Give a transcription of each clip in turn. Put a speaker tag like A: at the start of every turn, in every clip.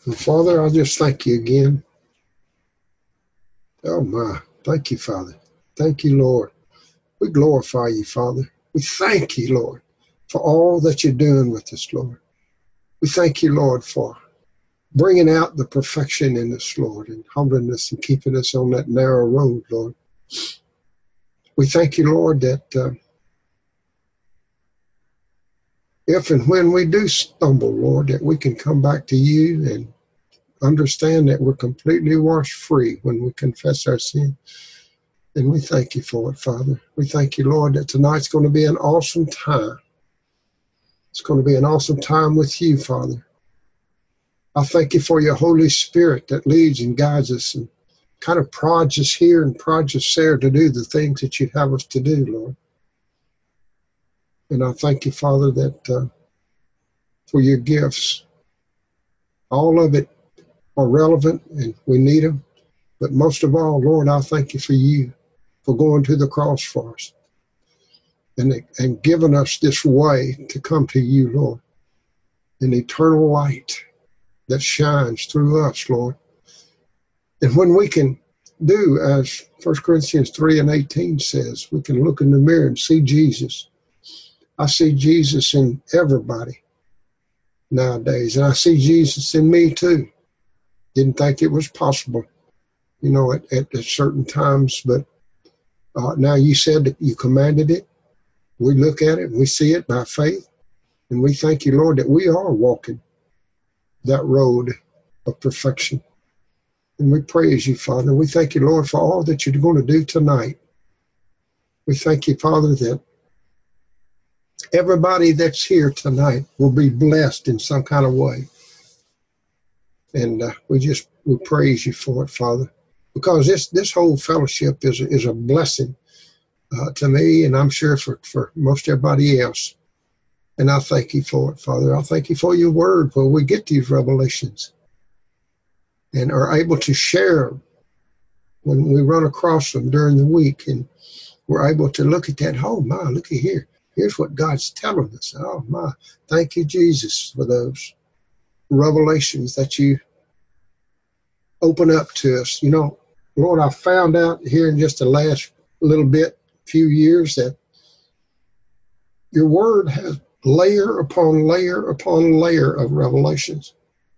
A: And Father, I just thank you again. Oh my, thank you, Father. Thank you, Lord. We glorify you, Father. We thank you, Lord, for all that you're doing with us, Lord. We thank you, Lord, for bringing out the perfection in us, Lord, and humbling us and keeping us on that narrow road, Lord. We thank you, Lord, that if and when we do stumble, Lord, that we can come back to you and understand that we're completely washed free when we confess our sin. And we thank you for it, Father. We thank you, Lord, that tonight's going to be an awesome time. It's going to be an awesome time with you, Father. I thank you for your Holy Spirit that leads and guides us and kind of prods us here and prods us there to do the things that you have us to do, Lord. And I thank you, Father, that for your gifts. All of it are relevant and we need them. But most of all, Lord, I thank you for you, for going to the cross for us and giving us this way to come to you, Lord, an eternal light that shines through us, Lord. And when we can do, as 1 Corinthians 3:18 says, we can look in the mirror and see Jesus. I see Jesus in everybody nowadays, and I see Jesus in me too. Didn't think it was possible, at certain times, but now you said that you commanded it. We look at it and we see it by faith, and we thank you, Lord, that we are walking that road of perfection. And we praise you, Father. We thank you, Lord, for all that you're going to do tonight. We thank you, Father, that everybody that's here tonight will be blessed in some kind of way. And we praise you for it, Father, because this whole fellowship is a blessing to me, and I'm sure for most everybody else. And I thank you for it, Father. I thank you for your word where we get these revelations and are able to share when we run across them during the week. And we're able to look at that. Oh, my, look at here. Here's what God's telling us. Oh, my. Thank you, Jesus, for those revelations that you open up to us. Lord, I found out here in just the last few years, that your word has layer upon layer upon layer of revelations.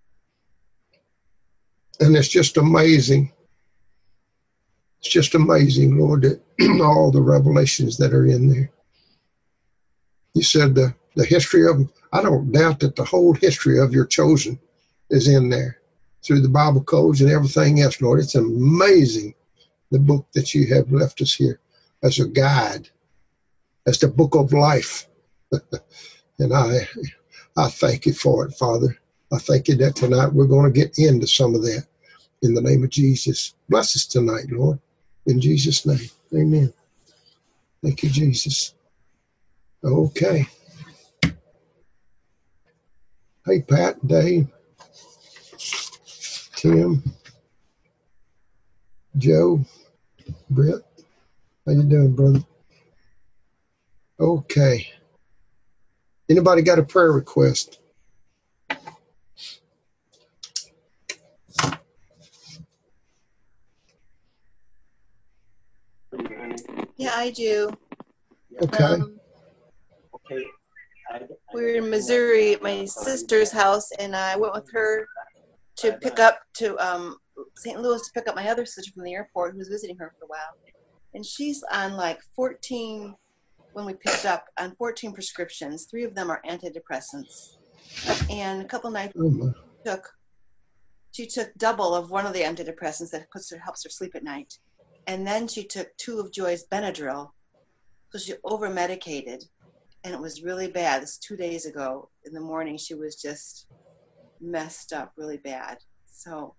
A: And it's just amazing. It's just amazing, Lord, that all the revelations that are in there. You said the history of them. I don't doubt that the whole history of your chosen is in there through the Bible codes and everything else, Lord. It's amazing, the book that you have left us here as a guide, as the book of life. And I thank you for it, Father. I thank you that tonight we're going to get into some of that in the name of Jesus. Bless us tonight, Lord. In Jesus' name, amen. Thank you, Jesus. Okay. Hey, Pat, Dave, Tim, Joe, Britt. How you doing, brother? Okay. Anybody got a prayer request?
B: Yeah, I do.
A: Okay.
B: We were in Missouri at my sister's house, and I went with her to St. Louis to pick up my other sister from the airport who was visiting her for a while. And she's on like 14, when we picked up, on 14 prescriptions. 3 of them are antidepressants. And a couple nights she took double of one of the antidepressants that helps her sleep at night. And then she took 2 of Joy's Benadryl. So she over-medicated. And it was really bad. This 2 days ago in the morning, she was just messed up really bad. So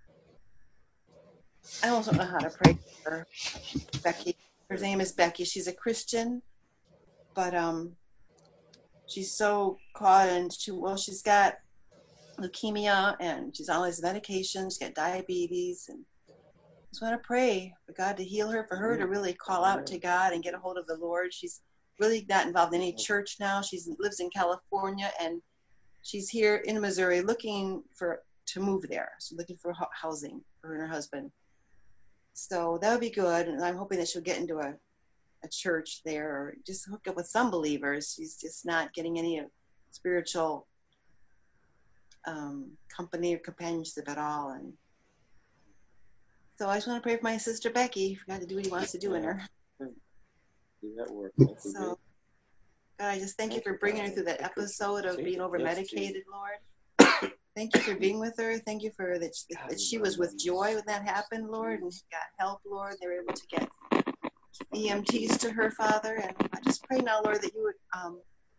B: I almost don't know how to pray for her. Becky. Her name is Becky. She's a Christian, but she's so caught, and she's got leukemia and she's on all these medications. She's got diabetes, and I just want to pray for God to heal her, for her to really call out to God and get a hold of the Lord. She's really not involved in any church now. She lives in California, and she's here in Missouri looking to move there. So looking for housing for her and her husband. So that would be good. And I'm hoping that she'll get into a church there, or just hook up with some believers. She's just not getting any spiritual company or companionship at all. And so I just want to pray for my sister Becky for God to do what he wants to do in her.
C: Do that work.
B: So God, I just thank you for bringing her through that episode of being over medicated, Lord. Thank you for being with her. Thank you for that she was with joy when that happened, Lord, and got help, Lord. They were able to get EMTs to her, Father. And I just pray now, Lord, that you would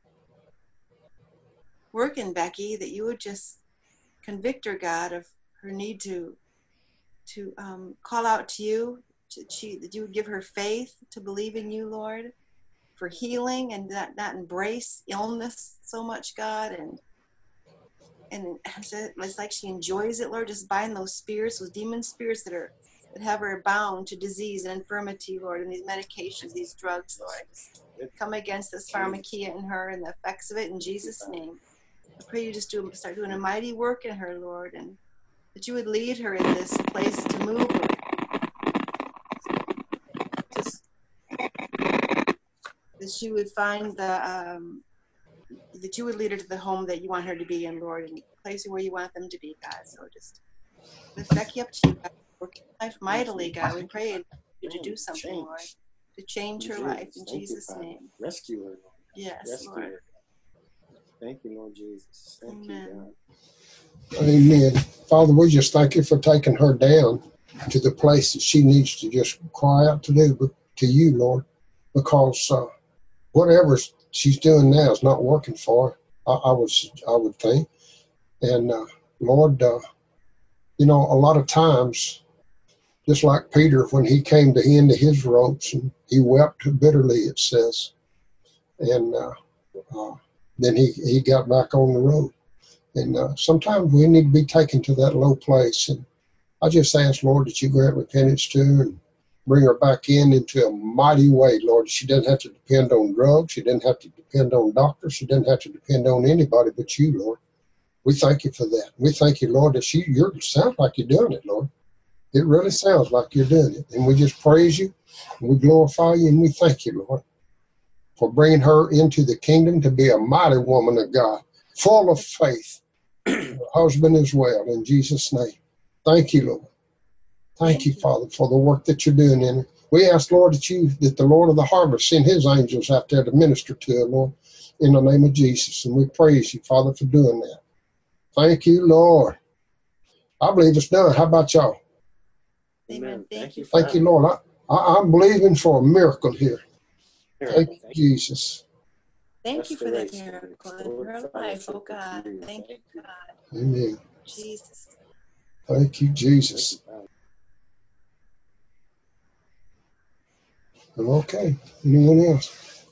B: work in Becky, that you would just convict her, God, of her need to call out to you, that you would give her faith to believe in you, Lord, for healing, and not embrace illness so much, God, and it's like she enjoys it, Lord, just bind those spirits, those demon spirits that have her bound to disease and infirmity, Lord, and these medications, these drugs, Lord. Just come against this pharmakia in her and the effects of it in Jesus' name. I pray you just start doing a mighty work in her, Lord, and that you would lead her in this place to move her. That she would find that you would lead her to the home that you want her to be in, Lord, and the place where you want them to be, God. So just lift Becky up to you, God. Work in life mightily, God. We pray you to do something, Lord, to change her life in Jesus' name.
C: Rescue her, Lord.
B: Yes, Lord.
C: Her. Thank you, Lord Jesus. Thank you, God.
A: Amen. Father, we just thank you for taking her down to the place that she needs to just cry out to you, Lord, because whatever she's doing now is not working for her. I would think, and Lord, a lot of times, just like Peter when he came to the end of his ropes and he wept bitterly, it says, and then he got back on the road. And sometimes we need to be taken to that low place. And I just ask, Lord, that you grant repentance to her and bring her back into a mighty way, Lord. She doesn't have to depend on drugs. She doesn't have to depend on doctors. She doesn't have to depend on anybody but you, Lord. We thank you for that. We thank you, Lord, that you sound like you're doing it, Lord. It really sounds like you're doing it. And we just praise you, and we glorify you, and we thank you, Lord, for bringing her into the kingdom to be a mighty woman of God, full of faith. Her husband as well, in Jesus' name. Thank you, Lord. Thank you, Father, for the work that you're doing in her. We ask, Lord, that the Lord of the harvest send his angels out there to minister to her, Lord, in the name of Jesus. And we praise you, Father, for doing that. Thank you, Lord. I believe it's done. How about y'all?
B: Amen. Thank you.
A: Thank you, Lord. I'm believing for a miracle here. Thank you, Jesus.
B: Thank you for that miracle in her life, oh God. Thank you, God.
A: Amen.
B: Jesus.
A: Thank you, Jesus. I'm okay. Anyone else?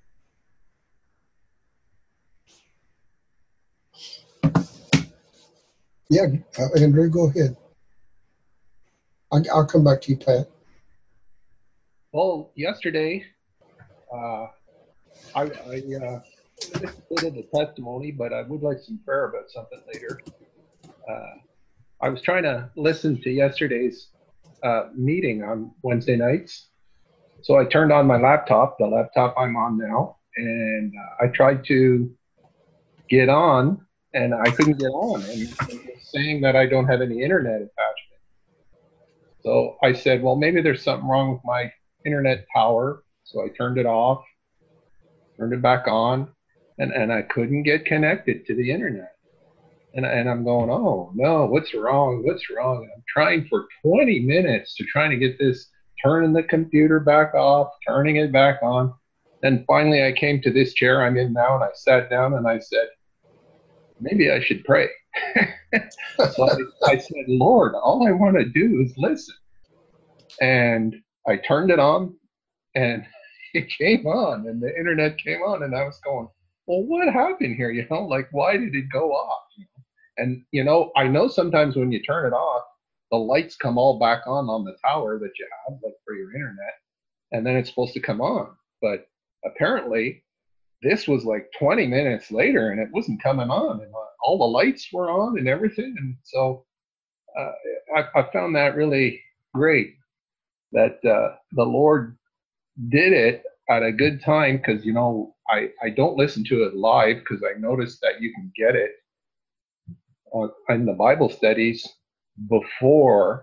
A: Yeah, Andrew, go ahead. I'll come back to you, Pat.
D: Well, yesterday, I missed a bit of the testimony, but I would like some prayer about something later. I was trying to listen to yesterday's meeting on Wednesday nights. So I turned on my laptop, the laptop I'm on now, and I tried to get on, and I couldn't get on. And it was saying that I don't have any internet attachment. So I said, well, maybe there's something wrong with my internet tower. So I turned it off, turned it back on, and I couldn't get connected to the internet. And I'm going, oh no, what's wrong? What's wrong? And I'm trying for 20 minutes to trying to get this, turning the computer back off, turning it back on. And finally I came to this chair I'm in now, and I sat down and I said, maybe I should pray. So I said, Lord, all I want to do is listen. And I turned it on, and it came on, and the internet came on, and I was going, well, what happened here? Like, why did it go off? And, I know sometimes when you turn it off, the lights come all back on the tower that you have, like for your internet, and then it's supposed to come on. But apparently this was like 20 minutes later, and it wasn't coming on. And all the lights were on and everything. And so I found that really great that the Lord did it at a good time, because, you know, I don't listen to it live because I noticed that you can get it in the Bible studies before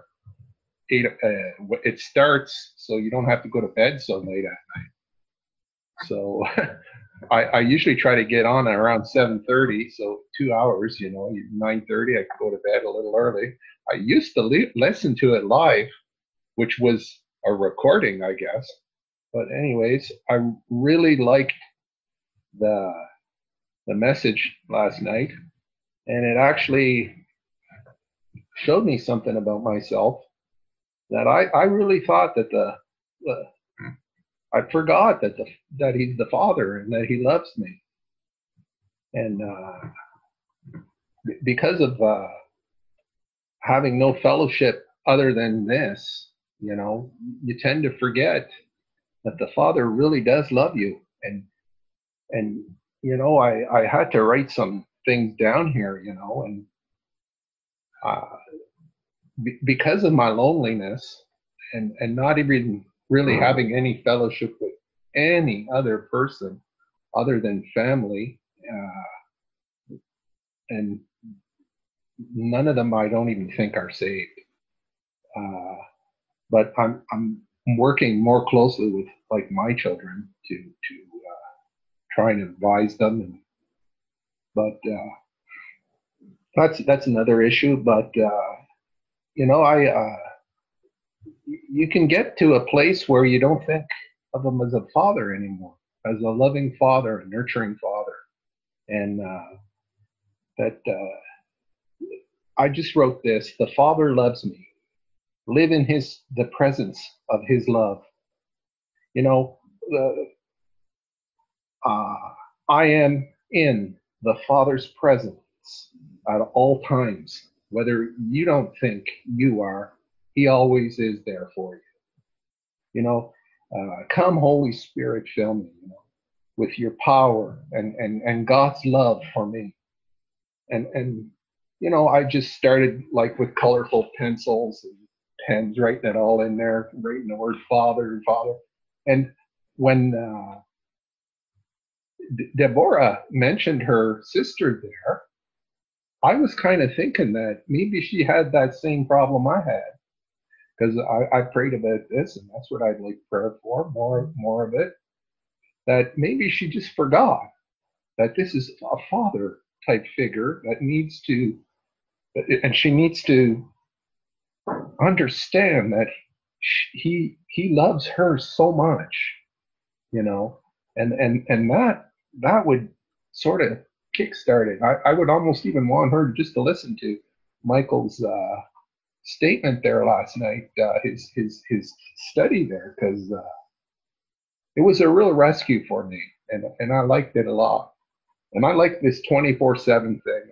D: it starts, so you don't have to go to bed so late at night. So I usually try to get on at around 7:30, so 2 hours, you know, 9:30 I could go to bed a little early. I used to listen to it live, which was a recording, I guess. But anyways, I really liked the message last night, and it actually showed me something about myself that I really thought that I forgot that he's the Father and that he loves me. And because of having no fellowship other than this, you know, you tend to forget that the Father really does love you. And you know, I had to write some things down here, you know, and because of my loneliness and not even really having any fellowship with any other person other than family, and none of them I don't even think are saved. But I'm working more closely with like my children to try and advise them, but that's another issue. But you know, you can get to a place where you don't think of him as a father anymore, as a loving father, a nurturing father, and that I just wrote this: the Father loves me. Live in the presence of his love. You know, I am in the Father's presence at all times. Whether you don't think you are, he always is there for you. You know, come Holy Spirit, fill me, you know, with your power and God's love for me. And you know, I just started like with colorful pencils and pens, writing it all in there, writing the word Father. And when Deborah mentioned her sister there, I was kind of thinking that maybe she had that same problem I had, because I prayed about this, and that's what I'd like prayer for, more of it, that maybe she just forgot that this is a father type figure that needs to, and she needs to understand that he loves her so much, you know, and that would sort of kickstart it. I would almost even want her just to listen to Michael's statement there last night, his study there, because it was a real rescue for me, and I liked it a lot. And I like this 24/7 thing.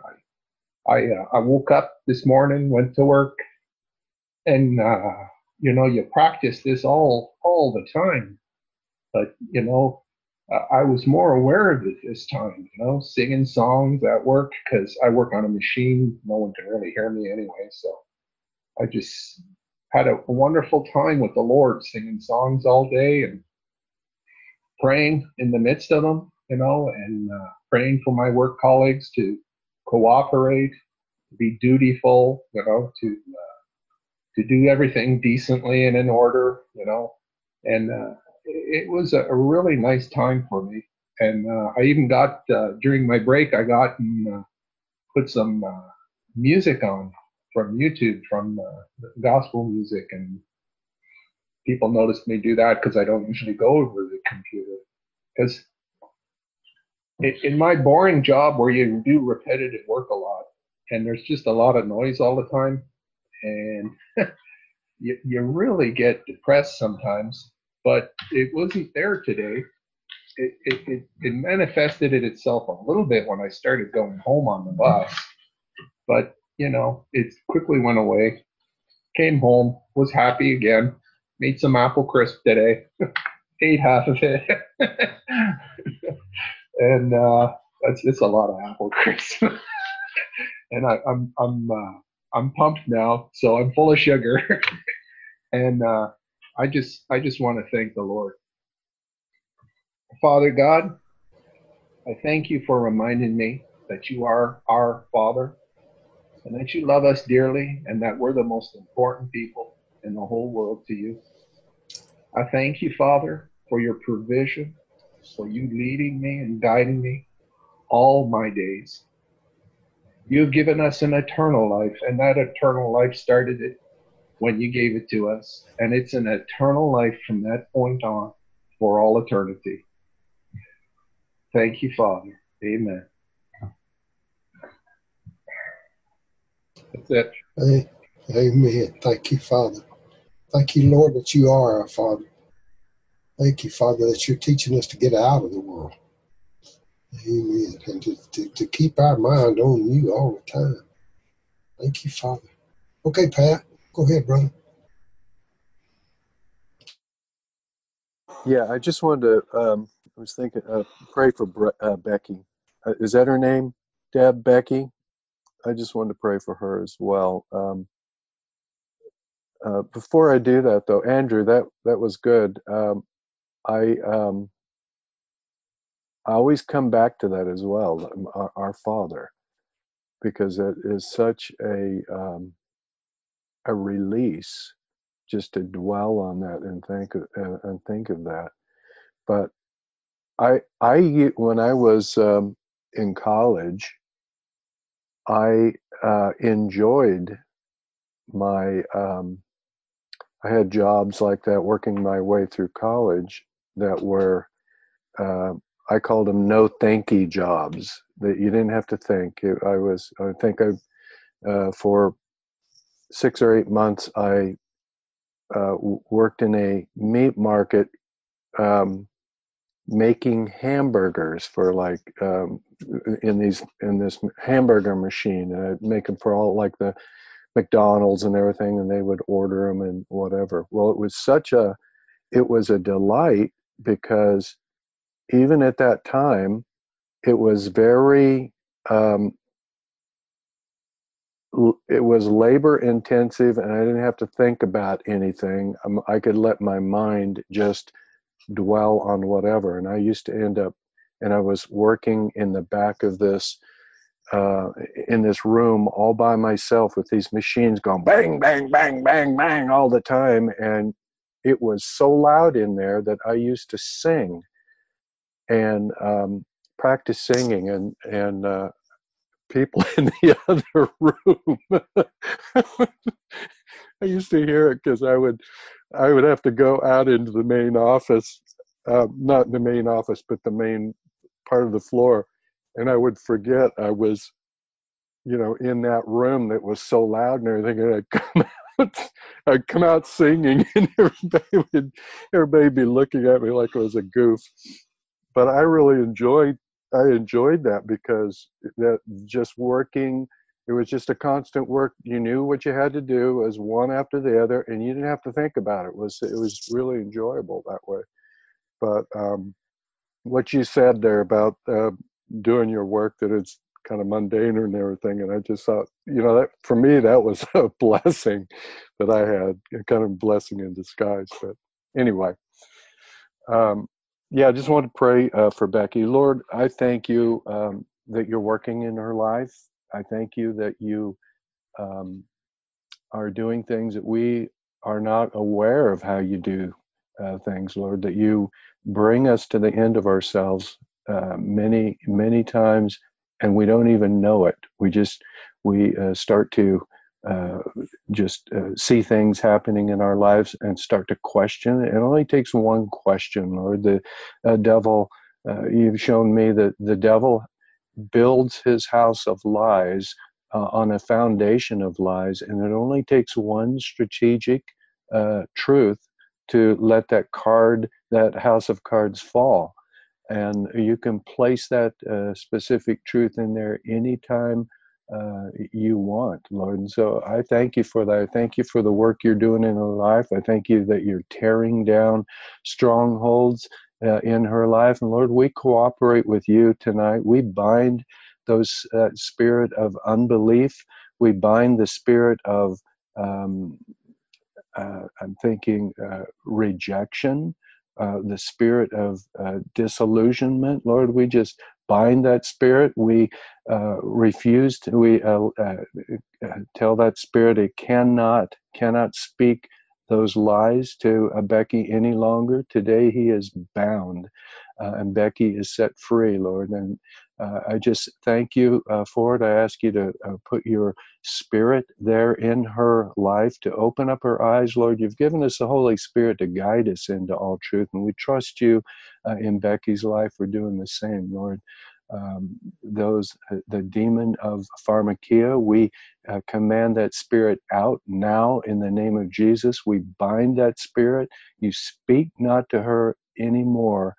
D: I woke up this morning, went to work, and you know, you practice this all the time, but you know, I was more aware of it this time, you know, singing songs at work, because I work on a machine. No one can really hear me anyway. So I just had a wonderful time with the Lord, singing songs all day and praying in the midst of them, you know, and praying for my work colleagues to cooperate, be dutiful, you know, to do everything decently and in order, you know. And it was a really nice time for me. And I even got, during my break, I got and put some music on from YouTube, from gospel music. And people noticed me do that because I don't usually go over the computer. Because in my boring job where you do repetitive work a lot, and there's just a lot of noise all the time, and you really get depressed sometimes. But it wasn't there today. It manifested itself a little bit when I started going home on the bus. But, you know, it quickly went away. Came home, was happy again, made some apple crisp today, ate half of it. And it's a lot of apple crisp. and I'm pumped now, so I'm full of sugar. And I just want to thank the Lord. Father God, I thank you for reminding me that you are our Father and that you love us dearly and that we're the most important people in the whole world to you. I thank you, Father, for your provision, for you leading me and guiding me all my days. You've given us an eternal life, and that eternal life started it when you gave it to us, and it's an eternal life from that point on for all eternity. Thank you, Father. Amen. That's it.
A: Amen. Thank you, Father. Thank you, Lord, that you are our Father. Thank you, Father, that you're teaching us to get out of the world. Amen. And to keep our mind on you all the time. Thank you, Father. Okay, Pat, go ahead, brother.
E: Yeah, I just wanted to, I was thinking, pray for Becky. Is that her name? Deb, Becky? I just wanted to pray for her as well. Before I do that, though, Andrew, that was good. I always come back to that as well, our Father, because it is such a release just to dwell on that and think of that. But I when I was in college, I enjoyed my. I had jobs like that, working my way through college, that were I called them no thanky jobs. That you didn't have to think. I think for 6 or 8 months I worked in a meat market. Making hamburgers for in this hamburger machine, and I'd make them for all like the McDonald's and everything, and they would order them and whatever. Well, it was a delight, because even at that time it was very it was labor intensive, and I didn't have to think about anything. I could let my mind just dwell on whatever. And I used to end up, and I was working in the back of this in this room all by myself with these machines going bang, bang, bang, bang, bang all the time. And it was so loud in there that I used to sing and practice singing, and people in the other room I used to hear it, because I would have to go out into the main office, not the main office, but the main part of the floor, and I would forget I was, in that room that was so loud and everything, and I'd come out singing, and everybody would be looking at me like I was a goof. But I enjoyed that, because that just working. It was just a constant work. You knew what you had to do as one after the other, and you didn't have to think about it. It was really enjoyable that way. But what you said there about doing your work, that it's kind of mundane and everything, and I just thought, that for me, that was a blessing that I had, a kind of blessing in disguise. But anyway, yeah, I just want to pray for Becky. Lord, I thank you that you're working in her life. I thank you that you are doing things that we are not aware of how you do things, Lord, that you bring us to the end of ourselves many, many times, and we don't even know it. We start to just see things happening in our lives and start to question. It only takes one question, Lord. The devil, you've shown me that the devil builds his house of lies on a foundation of lies, and it only takes one strategic truth to let that house of cards fall. And you can place that specific truth in there anytime you want, Lord. And so I thank you for that. I thank you for the work you're doing in her life. I thank you that you're tearing down strongholds in her life. And Lord, we cooperate with you tonight. We bind spirit of unbelief. We bind the spirit of, I'm thinking, rejection, the spirit of disillusionment. Lord, we just bind that spirit. We refuse to, we tell that spirit it cannot speak those lies to Becky any longer. Today he is bound, and Becky is set free, Lord. And I just thank you for it. I ask you to put your Spirit there in her life, to open up her eyes, Lord. You've given us the Holy Spirit to guide us into all truth, and we trust you in Becky's life. We're doing the same, Lord. The demon of pharmakia, we command that spirit out now in the name of Jesus. We bind that spirit. You speak not to her anymore.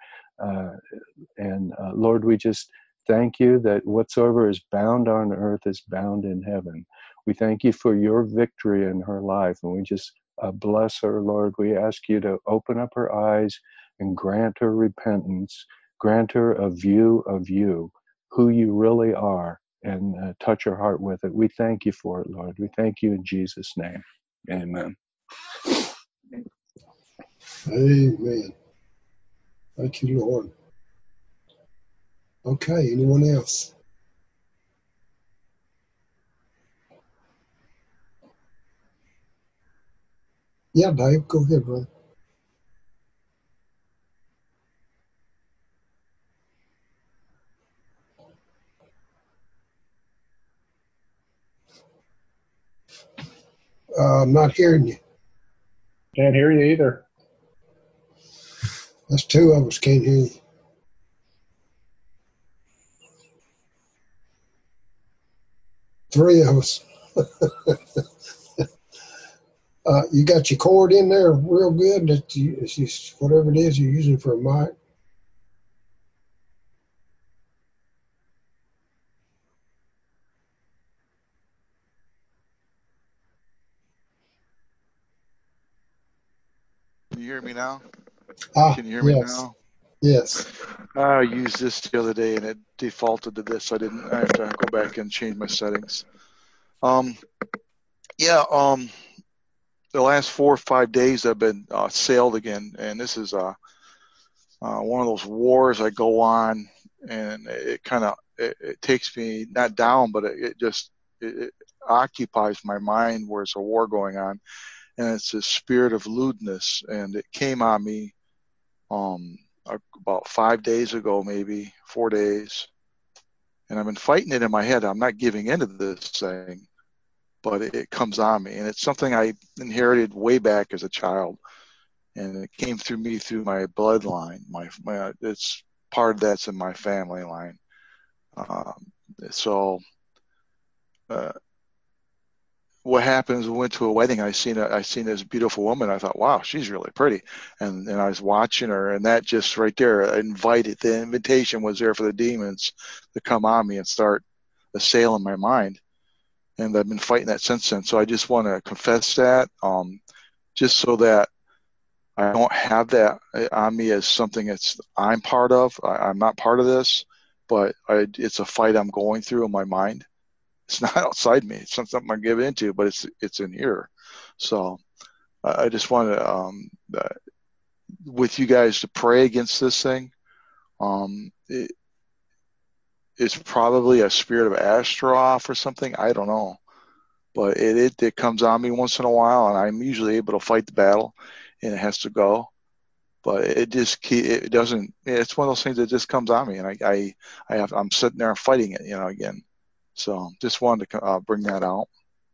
E: Lord, we just thank you that whatsoever is bound on earth is bound in heaven. We thank you for your victory in her life, and we just bless her, Lord. We ask you to open up her eyes and grant her repentance. Grant her a view of you, who you really are, and touch her heart with it. We thank you for it, Lord. We thank you in Jesus' name. Amen.
A: Amen. Thank you, Lord. Okay, anyone else? Yeah, Dave, go ahead, brother. I'm not hearing you.
D: Can't hear you either.
A: That's two of us can't hear you. Three of us. You got your cord in there real good. It's just whatever it is you're using for a mic.
F: Can you hear me now?
A: Can you hear me now? Yes.
F: I used this the other day and it defaulted to this. I have to go back and change my settings. The last 4 or 5 days I've been sailed again, and this is one of those wars I go on, and it kind of it takes me not down, but it occupies my mind where it's a war going on, and it's a spirit of lewdness, and it came on me about 5 days ago, maybe 4 days, and I've been fighting it in my head. I'm not giving into this thing, but it comes on me, and it's something I inherited way back as a child, and it came through me through my bloodline. It's part of that's in my family line. What happens? We went to a wedding. I seen this beautiful woman. I thought, wow, she's really pretty, and I was watching her, and that just right there the invitation was there for the demons to come on me and start assailing my mind. And I've been fighting that since then. So I just want to confess that, just so that I don't have that on me as something I'm part of. I'm not part of this, but it's a fight I'm going through in my mind. It's not outside me. It's not something I give into, but it's in here. So I just want to, with you guys, to pray against this thing. It's probably a spirit of Astaroth or something. I don't know. But it comes on me once in a while, and I'm usually able to fight the battle, and it has to go. But it doesn't. It's one of those things that just comes on me, and I'm sitting there and fighting it, again. So just wanted to bring that out.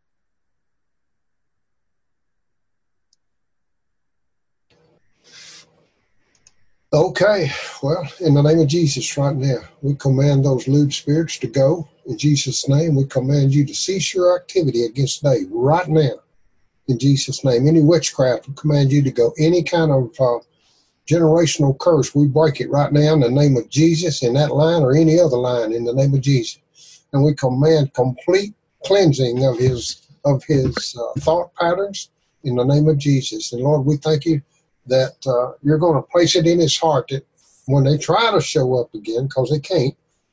A: Okay, well, in the name of Jesus right now, we command those lewd spirits to go. In Jesus' name, we command you to cease your activity against Dave right now. In Jesus' name, any witchcraft, we command you to go. Any kind of generational curse, we break it right now in the name of Jesus, in that line or any other line, in the name of Jesus. And we command complete cleansing of his thought patterns in the name of Jesus. And Lord, we thank you that you're going to place it in his heart that when they try to show up again, because they can't,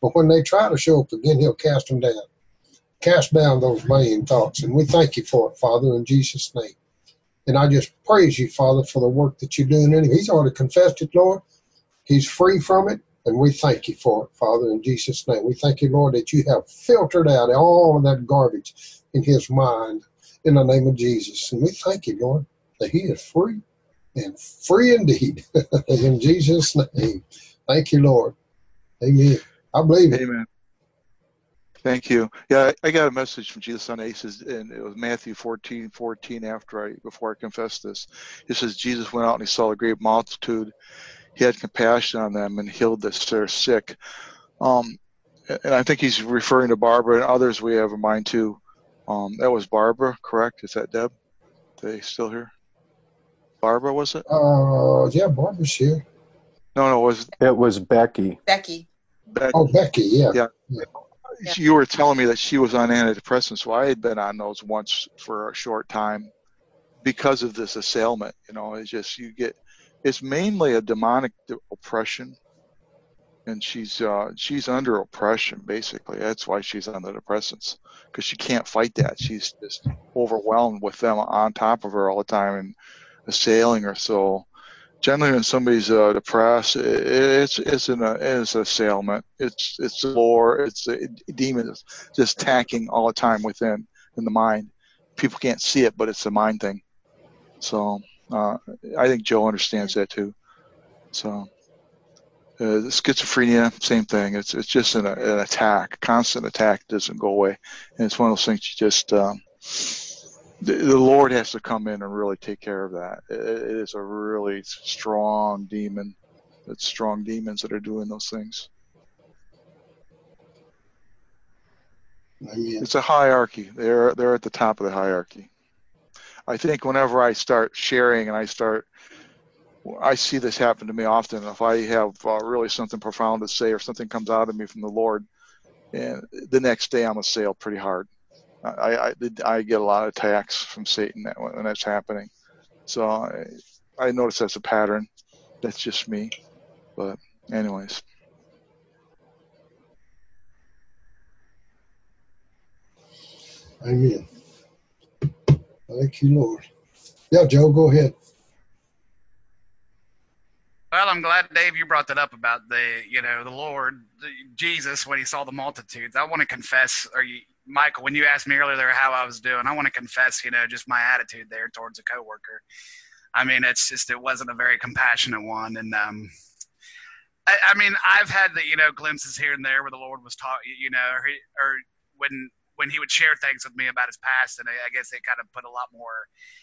A: But when they try to show up again, he'll cast them down. Cast down those vain thoughts. And we thank you for it, Father, in Jesus' name. And I just praise you, Father, for the work that you're doing in him. He's already confessed it, Lord. He's free from it. And we thank you for it, Father, in Jesus' name. We thank you, Lord, that you have filtered out all of that garbage in his mind in the name of Jesus. And we thank you, Lord, that he is free and free indeed. In Jesus' name. Thank you, Lord. Amen. I believe it.
F: Amen. Thank you. Yeah, I got a message from Jesus on Aces, and it was Matthew 14:14. Before I confessed this, it says Jesus went out and he saw a great multitude. He had compassion on them and healed their sick. And I think he's referring to Barbara and others we have in mind too. That was Barbara, correct? Is that Deb? Are they still here? Barbara, was it?
A: Yeah, Barbara's here.
F: No,
E: It was Becky.
B: Becky.
A: Oh, Becky, yeah.
F: Yeah.
B: Yeah.
F: You were telling me that she was on antidepressants, so I had been on those once for a short time because of this assailment. It's just it's mainly a demonic oppression, and she's under oppression basically. That's why she's on the depressants, because she can't fight that. She's just overwhelmed with them on top of her all the time and assailing her. So generally, when somebody's depressed, it's an assailment. It's lore. It's a demon just attacking all the time within in the mind. People can't see it, but it's a mind thing. So I think Joe understands that too. So the schizophrenia, same thing. It's just an attack, constant attack. Doesn't go away, and it's one of those things you just. The Lord has to come in and really take care of that. It is a really strong demon. It's strong demons that are doing those things.
A: Amen.
F: It's a hierarchy. They're at the top of the hierarchy. I think whenever I start sharing and I see this happen to me often. If I have really something profound to say or something comes out of me from the Lord, and the next day I'm assailed pretty hard. I get a lot of attacks from Satan when that's happening. So I notice that's a pattern. That's just me. But anyways.
A: Amen. Thank you, Lord. Yeah, Joe, go ahead.
G: Well, I'm glad, Dave, you brought that up about the Lord, Jesus, when he saw the multitudes. I want to confess, Michael, when you asked me earlier how I was doing, I want to confess, just my attitude there towards a coworker. I mean, it wasn't a very compassionate one. And, I mean, I've had the, glimpses here and there where the Lord was talking, or when he would share things with me about his past, and I guess it kind of put a lot more,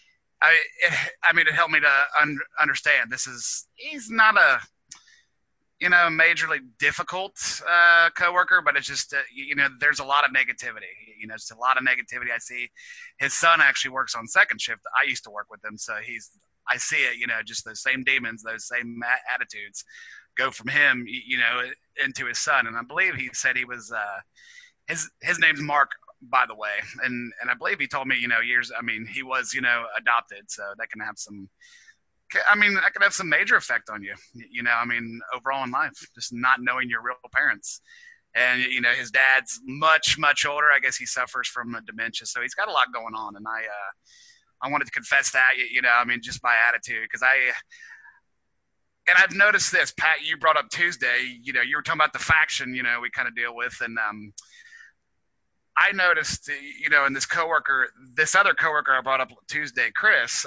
G: it helped me to understand he's not a, majorly difficult coworker, but it's just, there's a lot of negativity, just a lot of negativity. I see his son actually works on second shift. I used to work with him. So I see it, just those same demons, those same attitudes go from him, into his son. And I believe he said he was, his name's Mark, by the way. And I believe he told me, he was, adopted. So that can have some major effect on you, overall in life, just not knowing your real parents. And, his dad's much, much older. I guess he suffers from dementia. So he's got a lot going on. And I wanted to confess that, just my attitude, because and I've noticed this, Pat, you brought up Tuesday, you were talking about the faction, we kind of deal with. And I noticed, in this other coworker I brought up Tuesday, Chris,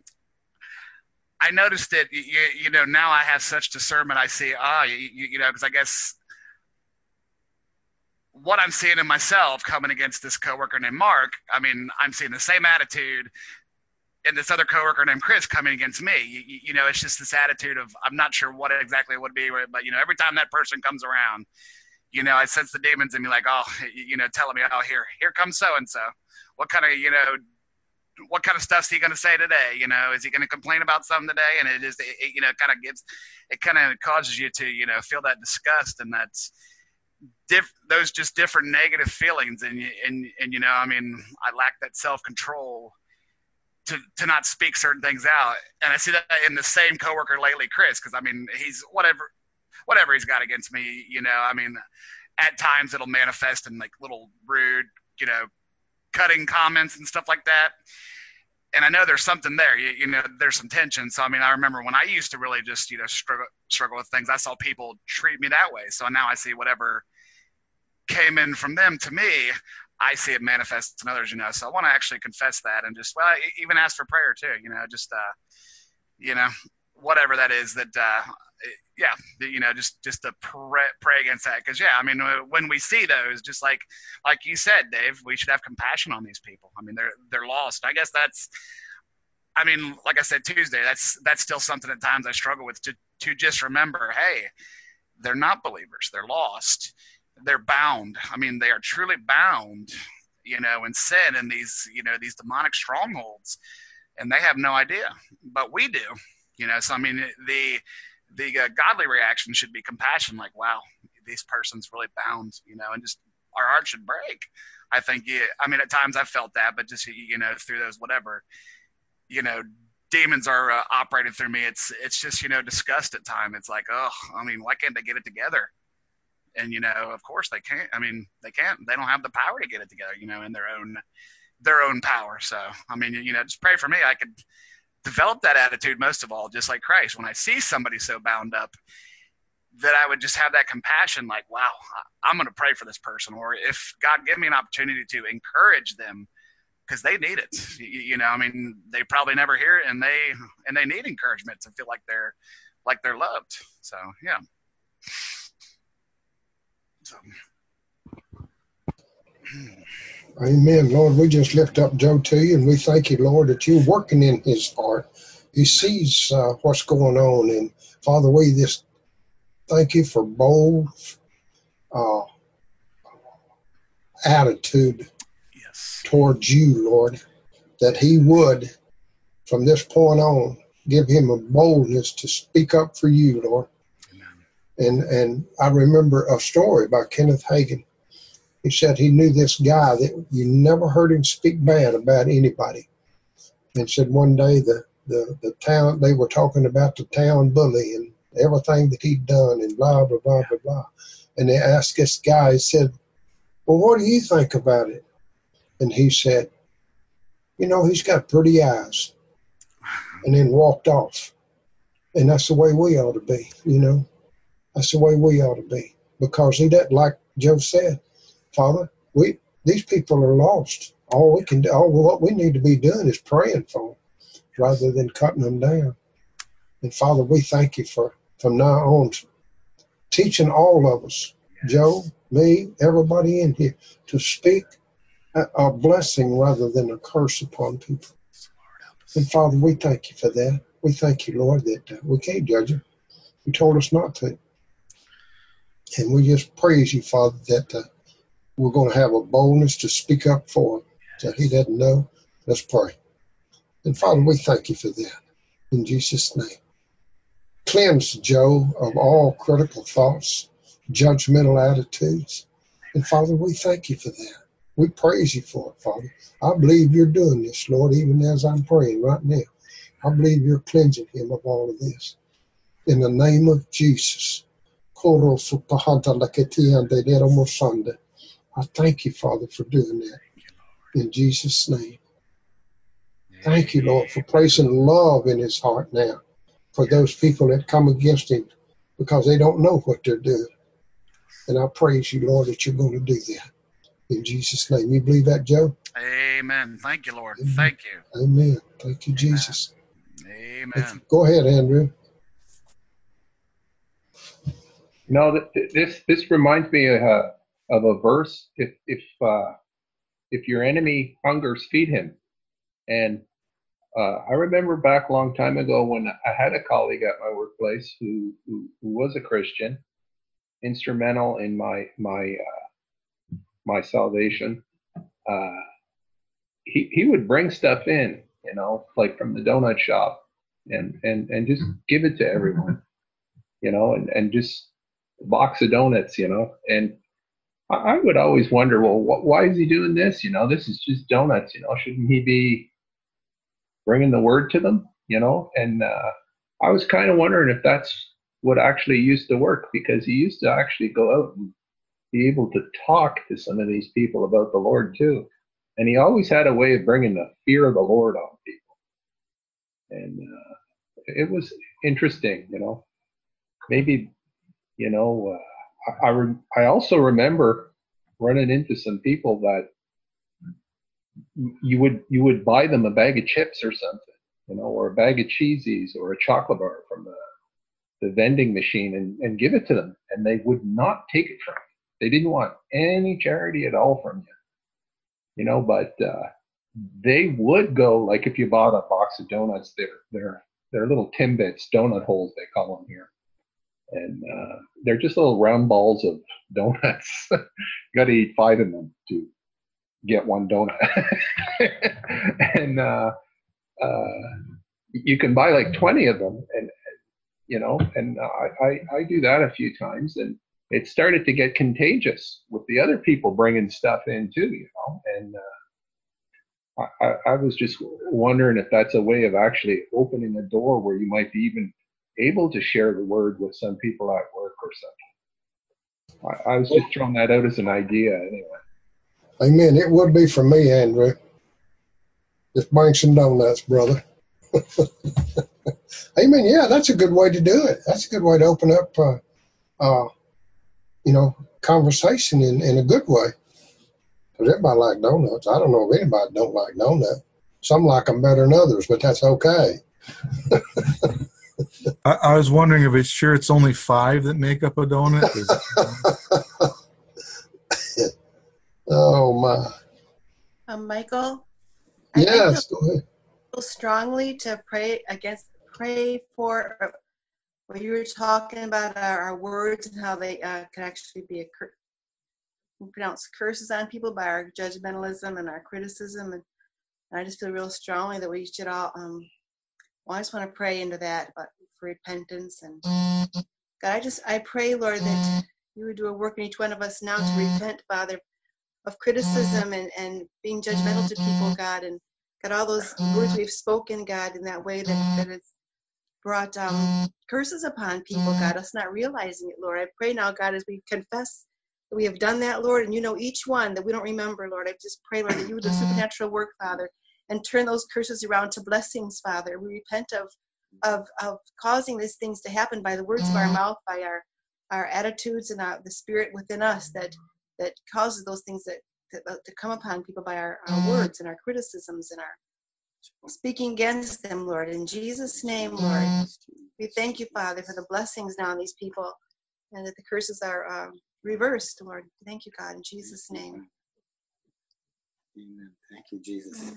G: I noticed that, now I have such discernment. I see, because I guess what I'm seeing in myself coming against this coworker named Mark, I'm seeing the same attitude in this other coworker named Chris coming against me. It's just this attitude of, I'm not sure what exactly it would be, but, every time that person comes around, I sense the demons in me like, telling me, here comes so-and-so. What kind of stuff's he going to say today? Is he going to complain about something today? And it kind of causes you to, feel that disgust, and that's those just different negative feelings. And I lack that self-control to not speak certain things out. And I see that in the same coworker lately, Chris, because he's whatever he's got against me, at times it'll manifest in like little rude, cutting comments and stuff like that. And I know there's something there, there's some tension. So, I mean, I remember when I used to really just, struggle with things, I saw people treat me that way. So now I see whatever came in from them to me, I see it manifest in others, so I want to actually confess that and just, even ask for prayer too, just, whatever that is that, just to pray against that. Cause I mean, when we see those, just like you said, Dave, we should have compassion on these people. I mean, they're lost. I guess like I said, Tuesday, that's still something at times I struggle with to just remember, hey, they're not believers. They're lost. They're bound. I mean, they are truly bound, in sin and these demonic strongholds, and they have no idea, but we do, so I mean, the godly reaction should be compassion, like, wow, this person's really bound, and just our heart should break. I think, I mean, at times I've felt that, but just, through those, whatever, demons are operating through me. It's just, disgust at time. It's like, oh, I mean, why can't they get it together? And, of course they can't. I mean, they can't. They don't have the power to get it together, in their own power. So, I mean, just pray for me. I could develop that attitude most of all, just like Christ. When I see somebody so bound up, that I would just have that compassion, like, wow, I'm going to pray for this person. Or if God give me an opportunity to encourage them, because they need it, I mean, they probably never hear it, and they need encouragement to feel like they're loved. So, yeah. So.
A: Amen. Lord, we just lift up Joe to you, and we thank you, Lord, that you're working in his heart. He sees what's going on. And Father, we just thank you for bold attitude towards you, Lord, that he would, from this point on, give him a boldness to speak up for you, Lord. And I remember a story about Kenneth Hagin. He said he knew this guy that you never heard him speak bad about anybody. And said one day the town, they were talking about the town bully and everything that he'd done and blah, blah, blah, blah, blah. And they asked this guy, he said, well, what do you think about it? And he said, he's got pretty eyes. And then walked off. And that's the way we ought to be, That's the way we ought to be. Because he doesn't, like Joe said, Father, these people are lost. All what we need to be doing is praying for them rather than cutting them down. And Father, we thank you from now on teaching all of us, Joe, me, everybody in here, to speak a blessing rather than a curse upon people. And Father, we thank you for that. We thank you, Lord, that we can't judge you. You told us not to. And we just praise you, Father, that we're going to have a boldness to speak up for him. So he doesn't know. Let's pray. And Father, we thank you for that. In Jesus' name. Cleanse Joe of all critical thoughts, judgmental attitudes. And Father, we thank you for that. We praise you for it, Father. I believe you're doing this, Lord, even as I'm praying right now. I believe you're cleansing him of all of this. In the name of Jesus. I thank you, Father, for doing that. In Jesus' name. Thank you, Lord, for placing love in his heart now for those people that come against him because they don't know what they're doing. And I praise you, Lord, that you're going to do that. In Jesus' name. You believe that, Joe?
G: Amen. Thank you, Lord.
A: Amen.
G: Thank you.
A: Amen. Thank you, Jesus.
G: Amen.
A: Go ahead, Andrew.
D: This reminds me of a verse. If your enemy hungers, feed him. And I remember back a long time ago when I had a colleague at my workplace who was a Christian, instrumental in my salvation. He would bring stuff in, like from the donut shop, and just give it to everyone, and just a box of donuts, and I would always wonder, well, why is he doing this? This is just donuts, shouldn't he be bringing the word to them, And I was kind of wondering if that's what actually used to work, because he used to actually go out and, be able to talk to some of these people about the Lord too. And he always had a way of bringing the fear of the Lord on people. And it was interesting, maybe, I also remember running into some people that you would buy them a bag of chips or something, or a bag of cheesies or a chocolate bar from the vending machine and give it to them, and they would not take it from you. They didn't want any charity at all from you, but they would go, like if you bought a box of donuts, they're little Timbits, donut holes they call them here. And they're just little round balls of donuts. You got to eat 5 of them to get one donut. And you can buy like 20 of them, and I do that a few times, and it started to get contagious with the other people bringing stuff in too, and I was just wondering if that's a way of actually opening a door where you might be even able to share the word with some people at work or something. I was just throwing that out as an idea anyway.
A: Amen. It would be for me, Andrew. Just bring some donuts, brother. Amen. Yeah, that's a good way to do it. That's a good way to open up, conversation in a good way. Because everybody like donuts. I don't know if anybody don't like donuts. Some like them better than others, but that's okay.
H: I was wondering if it's only 5 that make up a donut.
A: Oh my.
B: Michael?
A: Yes, go ahead.
B: I feel strongly to pray for what you were talking about, our words and how they can actually be we pronounce curses on people by our judgmentalism and our criticism, and I just feel real strongly that we should all I just want to pray into that, but for repentance. And God, I pray, Lord, that you would do a work in each one of us now to repent, Father, of criticism and being judgmental to people, God, and God, all those words we've spoken, God, in that way that it's brought curses upon people, God, us not realizing it, Lord. I pray now, God, as we confess that we have done that, Lord, and you know each one that we don't remember, Lord. I just pray, Lord, that you would do supernatural work, Father, and turn those curses around to blessings, Father. We repent of causing these things to happen by the words of our mouth, by our attitudes and the spirit within us that causes those things to come upon people by our words and our criticisms and our speaking against them, Lord. In Jesus' name, Lord, we thank you, Father, for the blessings now on these people and that the curses are reversed, Lord. Thank you, God, in Jesus' name.
C: Amen. Thank you, Jesus.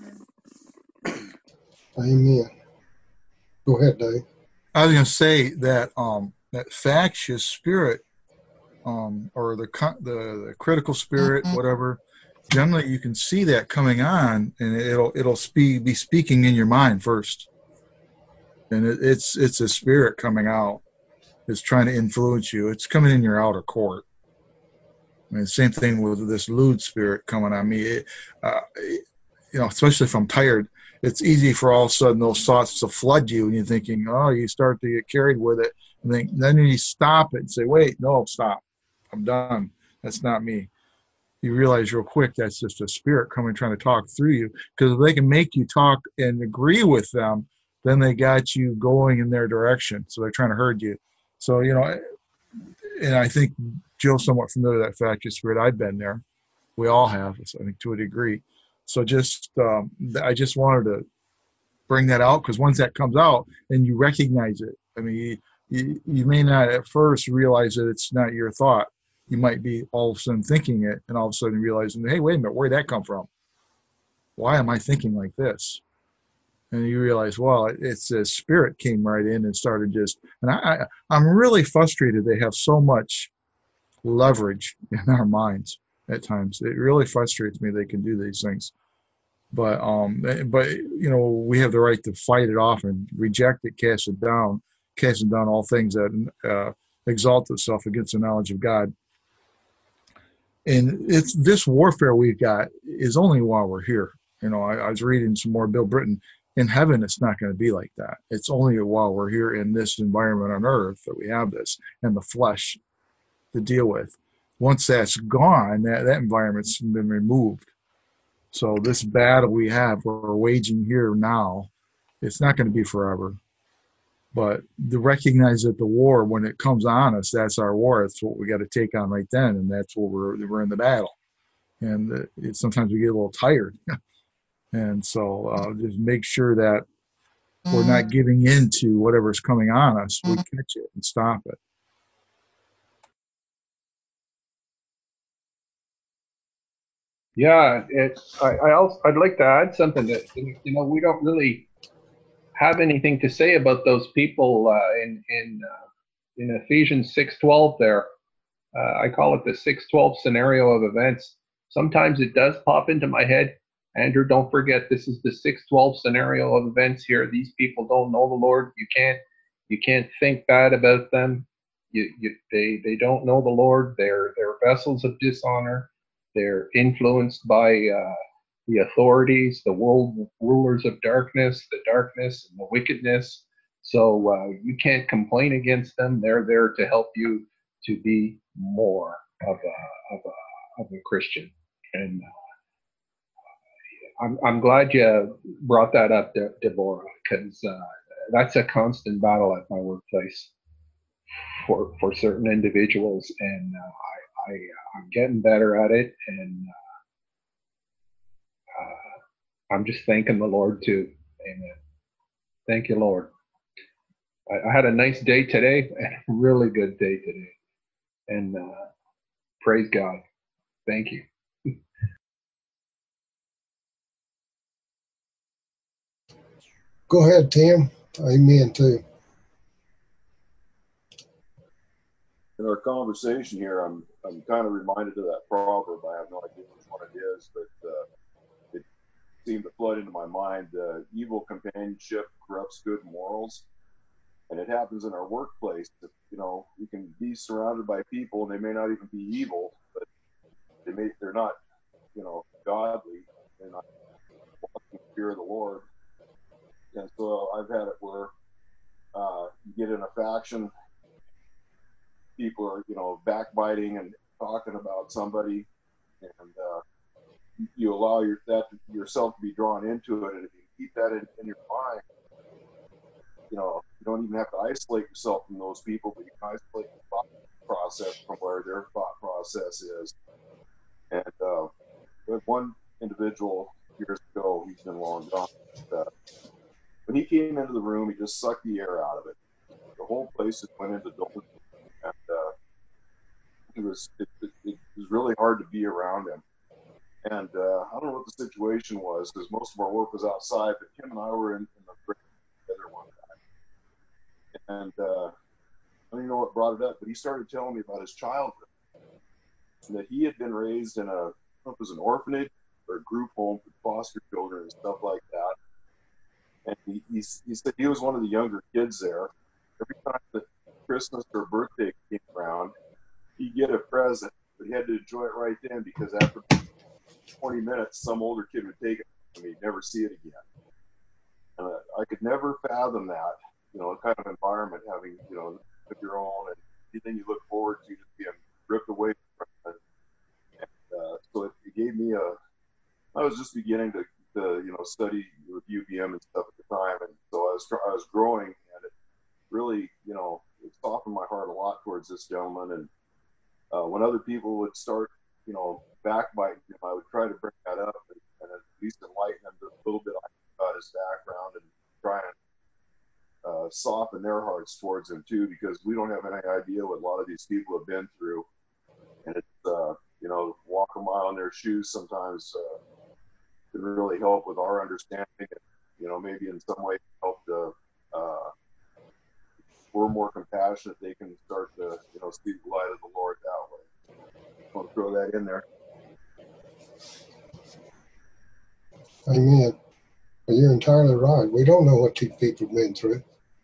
A: Amen. Go ahead, Dave.
H: I was going to say that that factious spirit, or the critical spirit, whatever. Generally, you can see that coming on, and it'll be speaking in your mind first, and it's a spirit coming out. It's trying to influence you. It's coming in your outer court. I mean, same thing with this lewd spirit coming on me. Especially if I'm tired, it's easy for all of a sudden those thoughts to flood you, and you're thinking, oh, you start to get carried with it, and then you stop it and say, wait, no, stop. I'm done. That's not me. You realize real quick that's just a spirit coming trying to talk through you, because if they can make you talk and agree with them, then they got you going in their direction. So they're trying to herd you. So, and I think Jill's somewhat familiar with that factious spirit. I've been there. We all have, I think, to a degree. So I just wanted to bring that out, because once that comes out and you recognize it, I mean, you may not at first realize that it's not your thought. You might be all of a sudden thinking it and all of a sudden realizing, hey, wait a minute, where'd that come from? Why am I thinking like this? And you realize, well, it's a spirit came right in and started and I'm really frustrated they have so much leverage in our minds at times. It really frustrates me they can do these things. But we have the right to fight it off and reject it, casting down all things that exalt itself against the knowledge of God. And it's this warfare we've got is only while we're here. I was reading some more Bill Britton. In heaven, it's not going to be like that. It's only while we're here in this environment on earth that we have this and the flesh to deal with. once that's gone, that environment's been removed. So this battle we're waging here now, it's not going to be forever. But to recognize that the war, when it comes on us, that's our war. It's what we got to take on right then, and that's what we're in the battle. And sometimes we get a little tired, and so just make sure that we're not giving in to whatever's coming on us. We catch it and stop it.
D: Yeah, I'd like to add something that we don't really have anything to say about those people in Ephesians 6:12 there. I call it the 6:12 scenario of events. Sometimes it does pop into my head. Andrew, don't forget, this is the 6:12 scenario of events here. These people don't know the Lord. You can't think bad about them. They don't know the Lord. They're vessels of dishonor. They're influenced by the authorities, the world rulers of darkness, the darkness and the wickedness. So you can't complain against them. They're there to help you to be more of a Christian. And I'm glad you brought that up, Deborah, because that's a constant battle at my workplace for certain individuals, and I'm getting better at it, and I'm just thanking the Lord too. Amen. Thank you, Lord. I had a nice day today, a really good day today, and praise God. Thank you.
A: Go ahead, Tim. Amen too.
I: In our conversation here, I'm kind of reminded of that proverb. I have no idea which one it is, but it seemed to flood into my mind. Evil companionship corrupts good morals, and it happens in our workplace. We can be surrounded by people, and they may not even be evil, but they're not, godly. They're not walking in the fear of the Lord. And so I've had it where you get in a faction, people are, backbiting and talking about somebody, and you allow yourself to be drawn into it. And if you keep that in your mind, you don't even have to isolate yourself from those people, but you can isolate your thought process from where their thought process is. And with one individual years ago, he's been long gone. When he came into the room, he just sucked the air out of it. The whole place just went into darkness, and it was really hard to be around him. And I don't know what the situation was, because most of our work was outside, but Kim and I were in the break together one time. And I don't even know what brought it up, but he started telling me about his childhood, and that he had been raised in I don't know if it was an orphanage or a group home for foster children and stuff like that. And he said he was one of the younger kids there. Every time that Christmas or birthday came around, he'd get a present, but he had to enjoy it right then, because after 20 minutes, some older kid would take it and he'd never see it again. And I could never fathom that, kind of environment, having, of your own, and anything you look forward to just being ripped away from it. And so it gave me I was just beginning to study with UVM and stuff at the time, and so I was growing, and it really, it softened my heart a lot towards this gentleman. And when other people would start, backbiting him, I would try to bring that up and at least enlighten them a little bit about his background, and try and soften their hearts towards him too, because we don't have any idea what a lot of these people have been through, and it's walk a mile in their shoes sometimes. Can really help with our understanding, and maybe in some way help to we're more compassionate. They can start to see the light of the Lord that way. I want to throw that in there.
A: Amen. Well, you're entirely right. We don't know what these people have been through.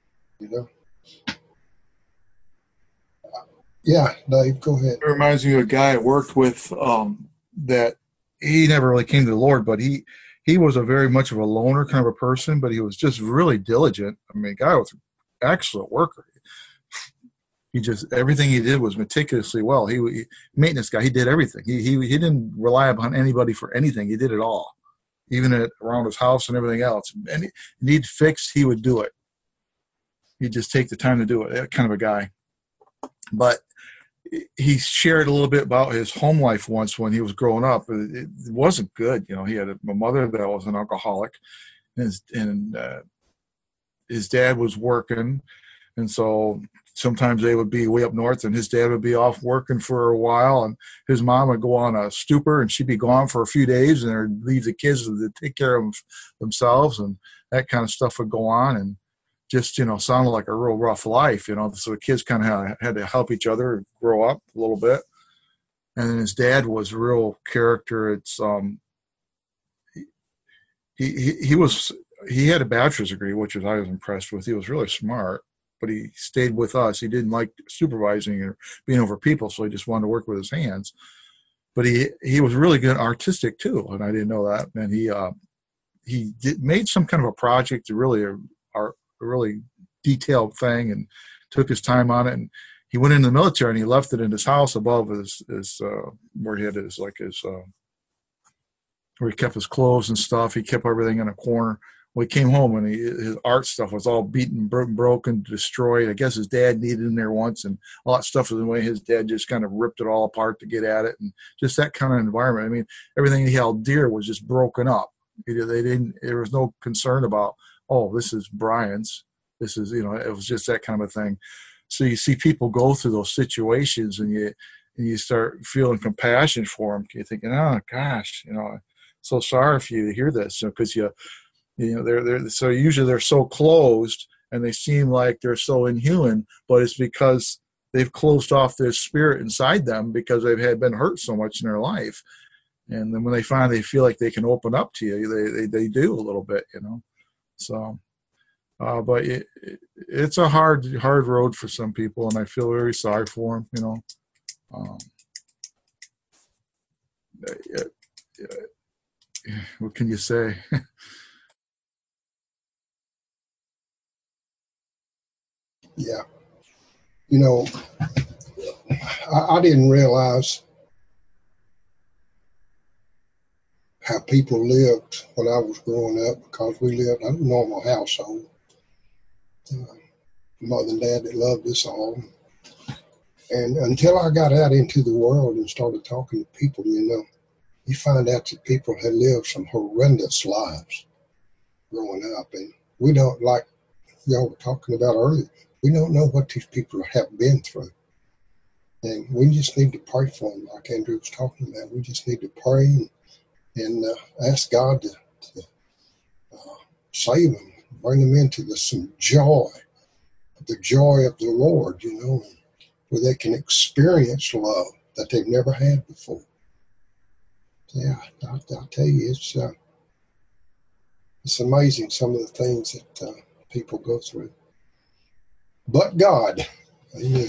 A: Yeah, Dave, go ahead.
H: It reminds me of a guy I worked with that he never really came to the Lord, but he was a very much of a loner kind of a person, but he was just really diligent. I mean, guy was an excellent worker. He just, everything he did was meticulously well. He maintenance guy. He did everything. He didn't rely upon anybody for anything. He did it all, even around his house and everything else. And he needed fixed, he would do it. He'd just take the time to do it. That kind of a guy. But he shared a little bit about his home life once when he was growing up. It wasn't good. He had a mother that was an alcoholic, and his dad was working, and so sometimes they would be way up north, and his dad would be off working for a while, and his mom would go on a stupor, and she'd be gone for a few days, and they'd leave the kids to take care of themselves, and that kind of stuff would go on, and just, sounded like a real rough life, so the kids kind of had to help each other grow up a little bit. And then his dad was a real character. It's, he had a bachelor's degree, which I was impressed with. He was really smart, but he stayed with us. He didn't like supervising or being over people, so he just wanted to work with his hands. But he was really good artistic too, and I didn't know that. And he made some kind of a project, a really detailed thing, and took his time on it. And he went into the military, and he left it in his house above his where he had where he kept his clothes and stuff. He kept everything in a corner. Well, he came home, and his art stuff was all beaten, broken, destroyed. I guess his dad needed it in there once, and all that stuff was the way his dad just kind of ripped it all apart to get at it, and just that kind of environment. I mean, everything he held dear was just broken up. There was no concern about, oh, this is Brian's. This is, it was just that kind of a thing. So you see people go through those situations, and you start feeling compassion for them. You're thinking, oh gosh, so sorry for you to hear this, because they're so usually they're so closed, and they seem like they're so inhuman, but it's because they've closed off their spirit inside them because they've been hurt so much in their life. And then when they finally feel like they can open up to you, they do a little bit, So, but it's a hard road for some people, and I feel very sorry for them, what can you say?
A: Yeah. I didn't realize how people lived when I was growing up, because we lived in a normal household. Mother and dad that loved us all. And until I got out into the world and started talking to people, you find out that people had lived some horrendous lives growing up. And we don't, like y'all were talking about earlier, we don't know what these people have been through. And we just need to pray for them, like Andrew was talking about. We just need to pray and ask God to save them, bring them into some joy, the joy of the Lord, where they can experience love that they've never had before. Yeah, I'll tell you, it's amazing some of the things that people go through. But God, amen.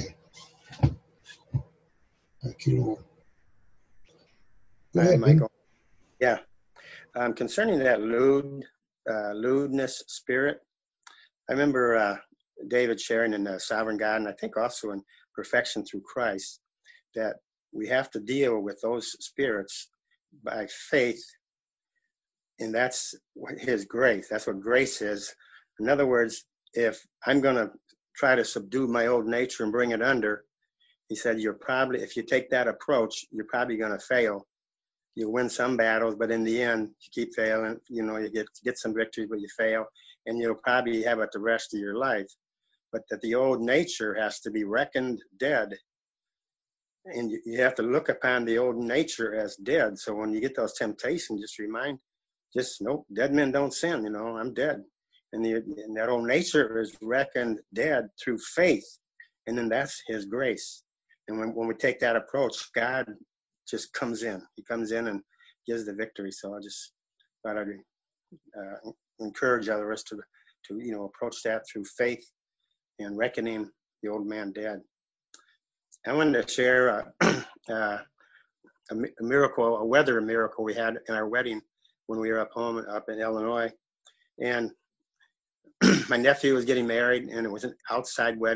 A: Thank you, Lord. Go ahead,
C: Michael. Yeah. Concerning that lewdness spirit, I remember David sharing in the Sovereign God, and I think also in Perfection Through Christ, that we have to deal with those spirits by faith, and that's his grace. That's what grace is. In other words, if I'm going to try to subdue my old nature and bring it under, he said, if you take that approach, you're probably going to fail. You win some battles, but in the end, you keep failing. You get some victories, but you fail, and you'll probably have it the rest of your life. But that the old nature has to be reckoned dead, and you have to look upon the old nature as dead. So when you get those temptations, nope, dead men don't sin. I'm dead, and that old nature is reckoned dead through faith, and then that's His grace. And when we take that approach, God just comes in. He comes in and gives the victory. So I just thought I'd encourage others to approach that through faith and reckoning the old man dead. I wanted to share a miracle, a weather miracle we had in our wedding when we were up in Illinois. And my nephew was getting married, and it was an outside wedding.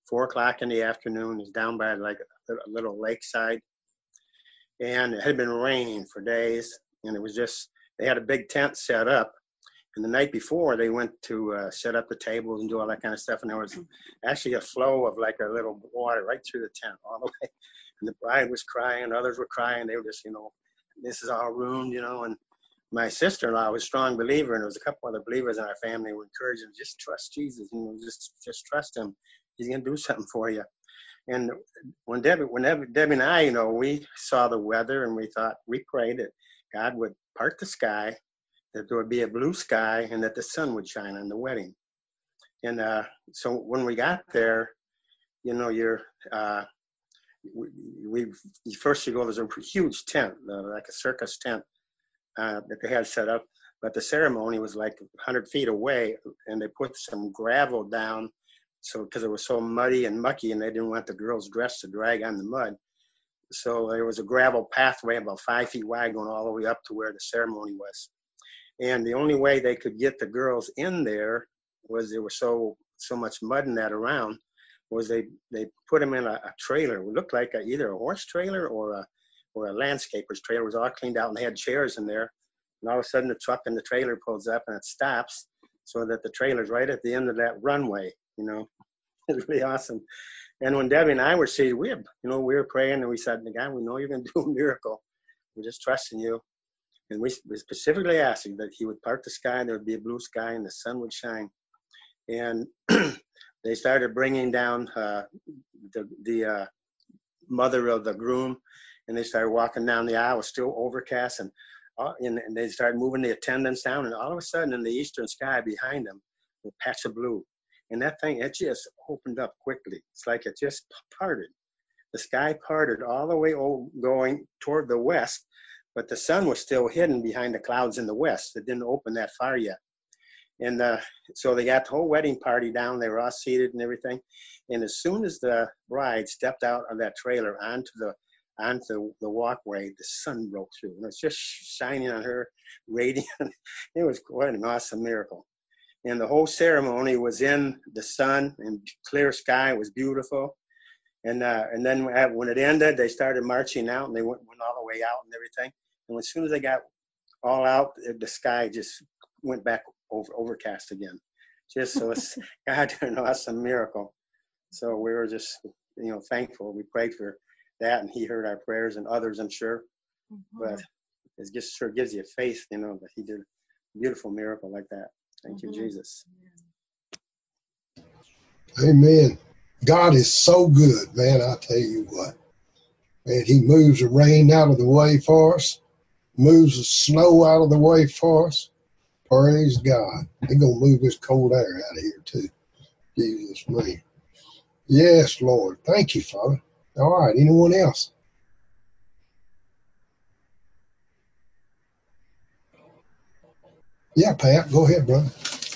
C: 4 o'clock in the afternoon. It was down by like a little lakeside. And it had been raining for days. And it was just, they had a big tent set up. And the night before, they went to set up the tables and do all that kind of stuff. And there was actually a flow of like a little water right through the tent all the way. And the bride was crying, others were crying. They were just, this is all ruined, And my sister-in-law was a strong believer, and there was a couple other believers in our family who were encouraging, just trust Jesus, just trust him. He's going to do something for you. And when Debbie and I, we saw the weather, and we prayed that God would part the sky, that there would be a blue sky, and that the sun would shine on the wedding. And so when we got there, first you go, there's a huge tent, like a circus tent that they had set up, but the ceremony was like 100 feet away, and they put some gravel down, so because it was so muddy and mucky, and they didn't want the girls' dress to drag on the mud. So there was a gravel pathway about 5 feet wide going all the way up to where the ceremony was. And the only way they could get the girls in there was there was so much mud in that around, was they put them in a trailer. It looked like either a horse trailer or a landscaper's trailer. It was all cleaned out, and they had chairs in there. And all of a sudden the truck and the trailer pulls up and it stops, so that the trailer's right at the end of that runway. It's really awesome. And when Debbie and I were seated, we were praying, and we said, God, we know you're going to do a miracle. We're just trusting you. And we specifically asked him that he would part the sky, there would be a blue sky, and the sun would shine. And they started bringing down the mother of the groom, and they started walking down the aisle. It was still overcast, and they started moving the attendants down, and all of a sudden in the eastern sky behind them, a patch of blue. And that thing, it just opened up quickly. It's like it just parted. The sky parted all the way going toward the west, but the sun was still hidden behind the clouds in the west. It didn't open that far yet. And so they got the whole wedding party down. They were all seated and everything. And as soon as the bride stepped out of that trailer onto the walkway, the sun broke through. And it was just shining on her, radiant. It was quite an awesome miracle. And the whole ceremony was in the sun and clear sky. It was beautiful. And then when it ended, they started marching out, and they went all the way out and everything. And as soon as they got all out, the sky just went back overcast again. Just so it's God did an awesome miracle. So we were just thankful. We prayed for that, and he heard our prayers, and others, I'm sure. Mm-hmm. But it just sure gives you faith, that he did a beautiful miracle like that. Thank you, Jesus.
A: Amen. God is so good, man. I tell you what. Man, he moves the rain out of the way for us, moves the snow out of the way for us. Praise God. He's going to move this cold air out of here, too. Jesus' name. Yes, Lord. Thank you, Father. All right. Anyone else? Yeah, Pat, go ahead, brother.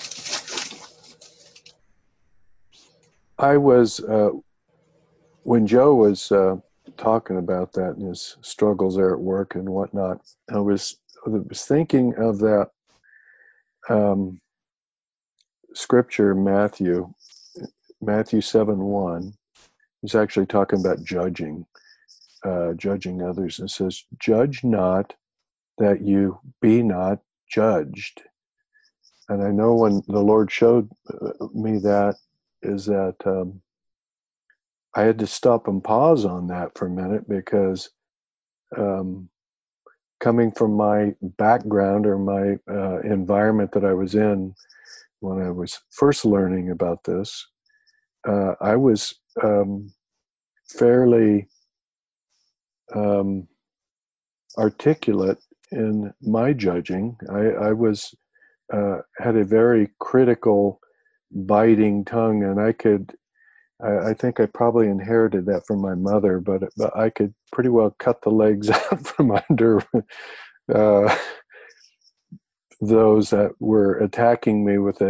E: I was, when Joe was talking about that and his struggles there at work and whatnot, I was thinking of that scripture, Matthew 7:1. He's actually talking about judging others. It says, "Judge not, that you be not judged." And I know when the Lord showed me that, is that I had to stop and pause on that for a minute, because coming from my background or my environment that I was in when I was first learning about this, I was fairly articulate in my judging. I was had a very critical, biting tongue, and I think I probably inherited that from my mother, but I could pretty well cut the legs out from under those that were attacking me with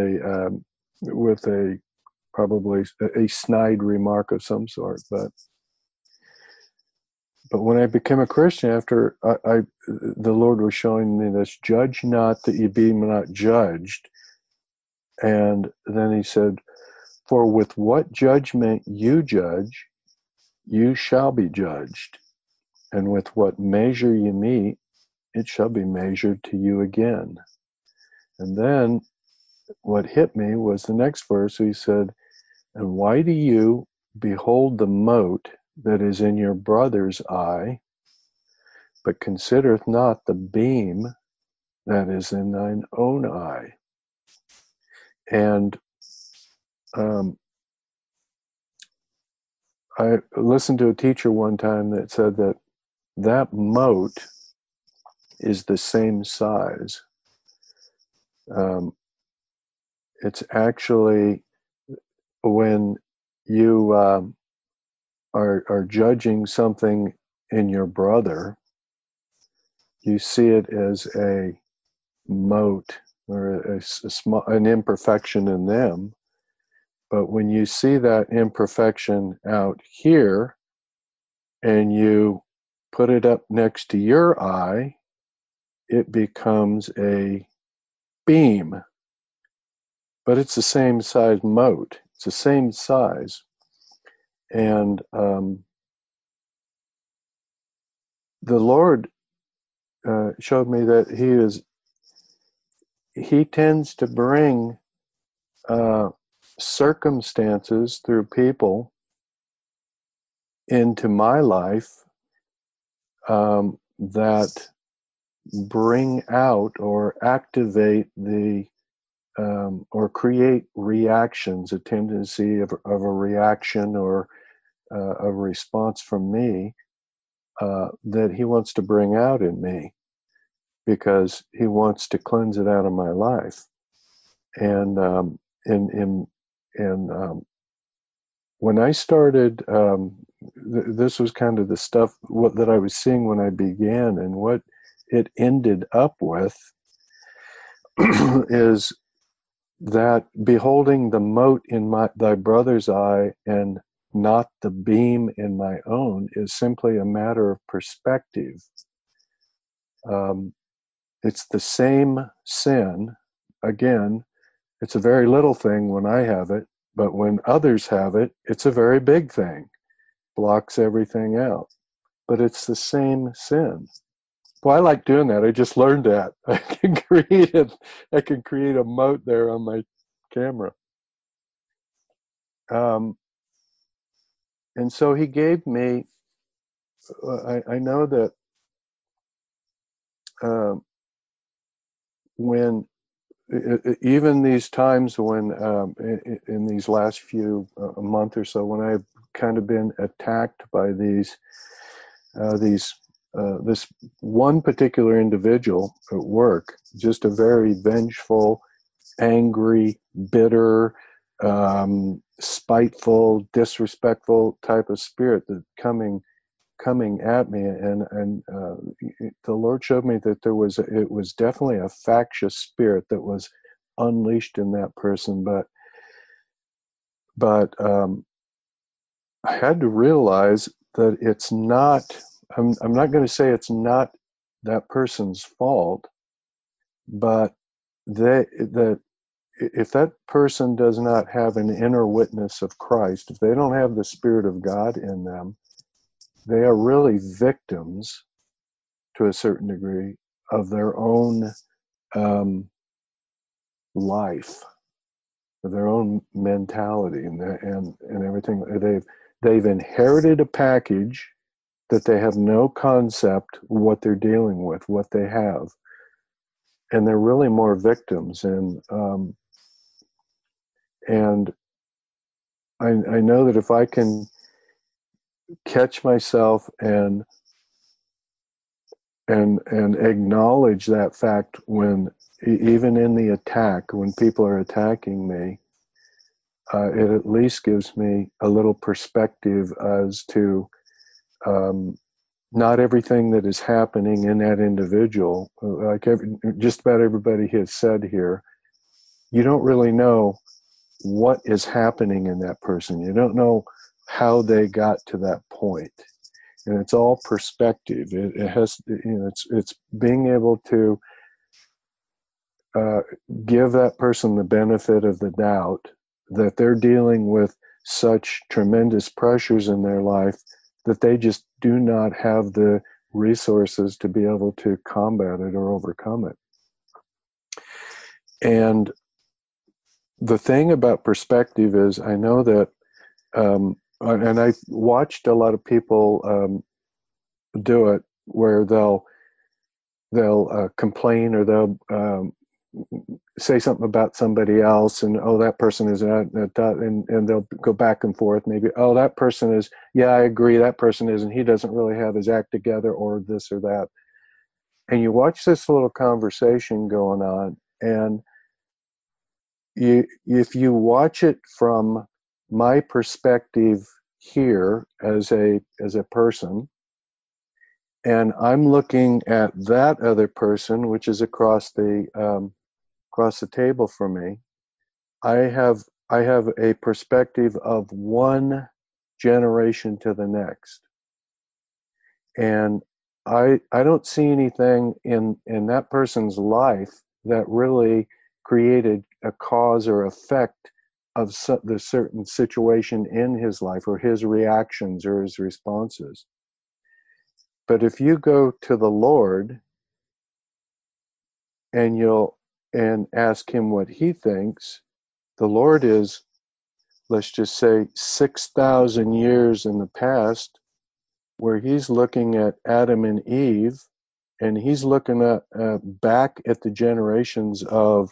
E: a probably a snide remark of some sort. But when I became a Christian, after the Lord was showing me this, judge not that you be not judged. And then he said, For with what judgment you judge, you shall be judged. And with what measure you meet, it shall be measured to you again. And then what hit me was the next verse. He said, and why do you behold the mote that is in your brother's eye, but considereth not the beam that is in thine own eye? And I listened to a teacher one time that said that that mote is the same size. It's actually when you are judging something in your brother, you see it as a mote or an imperfection in them. But when you see that imperfection out here and you put it up next to your eye, it becomes a beam. But it's the same size mote. It's the same size. And the Lord showed me that He tends to bring circumstances through people into my life that bring out or activate or create reactions, a tendency of a reaction or a response from me that He wants to bring out in me, because He wants to cleanse it out of my life. And when I started, this was kind of the stuff that I was seeing when I began, and what it ended up with is that beholding the mote in thy brother's eye and not the beam in my own is simply a matter of perspective. It's the same sin. Again, it's a very little thing when I have it, but when others have it, it's a very big thing. Blocks everything out. But it's the same sin. Well, I like doing that. I just learned that. I can create a mote there on my camera. And so He gave me, I know that when, even these times when, in these last few, a month or so, when I've kind of been attacked by this one particular individual at work, just a very vengeful, angry, bitter, spiteful, disrespectful type of spirit that coming at me, and the Lord showed me that it was definitely a factious spirit that was unleashed in that person, but I had to realize that it's not. I'm not going to say it's not that person's fault, but that if that person does not have an inner witness of Christ, if they don't have the Spirit of God in them, they are really victims, to a certain degree, of their own life, of their own mentality, and everything. They've inherited a package that they have no concept what they're dealing with, what they have, and they're really more victims. And I know that if I can catch myself and acknowledge that fact, when even in the attack, when people are attacking me, it at least gives me a little perspective as to not everything that is happening in that individual. Like just about everybody has said here, you don't really know what is happening in that person. You don't know how they got to that point. And it's all perspective. It has, it's being able to give that person the benefit of the doubt that they're dealing with such tremendous pressures in their life that they just do not have the resources to be able to combat it or overcome it. And the thing about perspective is, I know that, and I watched a lot of people do it, where they'll complain, or they'll say something about somebody else, and oh, that person is that, and they'll go back and forth. Maybe, oh, that person is, yeah, I agree, that person is, and he doesn't really have his act together, or this or that. And you watch this little conversation going on, and if you watch it from my perspective here as a person, and I'm looking at that other person, which is across the table from me, I have a perspective of one generation to the next, and I don't see anything in that person's life that really created a cause or effect of the certain situation in his life, or his reactions or his responses. But if you go to the Lord and ask him what he thinks, the Lord is, let's just say, 6,000 years in the past, where he's looking at Adam and Eve, and he's looking at back at the generations of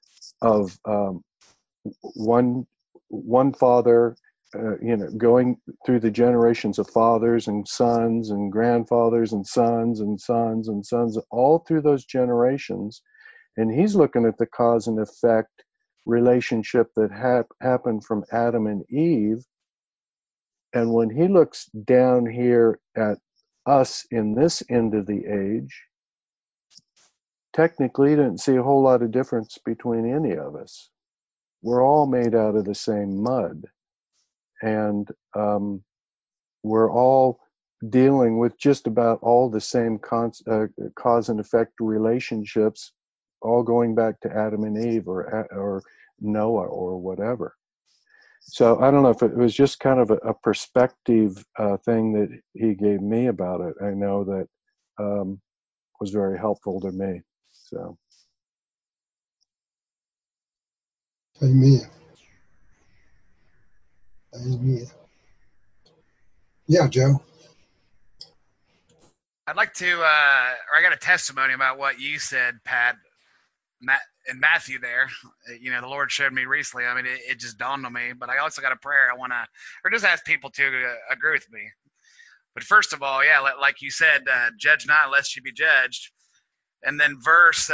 E: one father, going through the generations of fathers and sons and grandfathers and sons and sons and sons, all through those generations. And he's looking at the cause and effect relationship that happened from Adam and Eve. And when he looks down here at us in this end of the age, technically he didn't see a whole lot of difference between any of us. We're all made out of the same mud. And we're all dealing with just about all the same cause and effect relationships, all going back to Adam and Eve, or Noah, or whatever. So I don't know if it was just kind of a perspective thing that he gave me about it. I know that was very helpful to me. So.
A: Amen. Amen. Yeah, Joe.
G: I'd like to, or I got a testimony about what you said, Pat, and Matthew there. The Lord showed me recently. I mean, it just dawned on me, but I also got a prayer I want to, or just ask people to agree with me. But first of all, yeah, like you said, judge not lest you be judged. And then verse,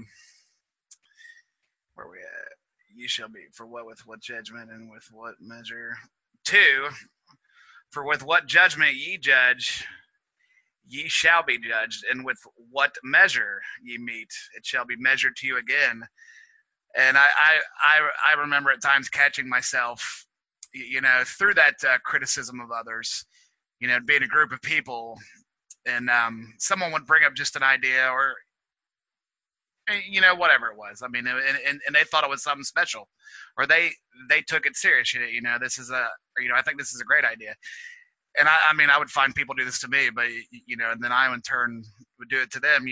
G: where we at? You shall be, for with what judgment and with what measure. 2, for with what judgment ye judge, ye shall be judged, and with what measure ye meet, it shall be measured to you again. And I remember at times catching myself, through that criticism of others, being a group of people, and someone would bring up just an idea, or whatever it was. I mean, and they thought it was something special, or they took it serious. This is I think this is a great idea. And I mean, I would find people do this to me, but and then I in turn would do it to them.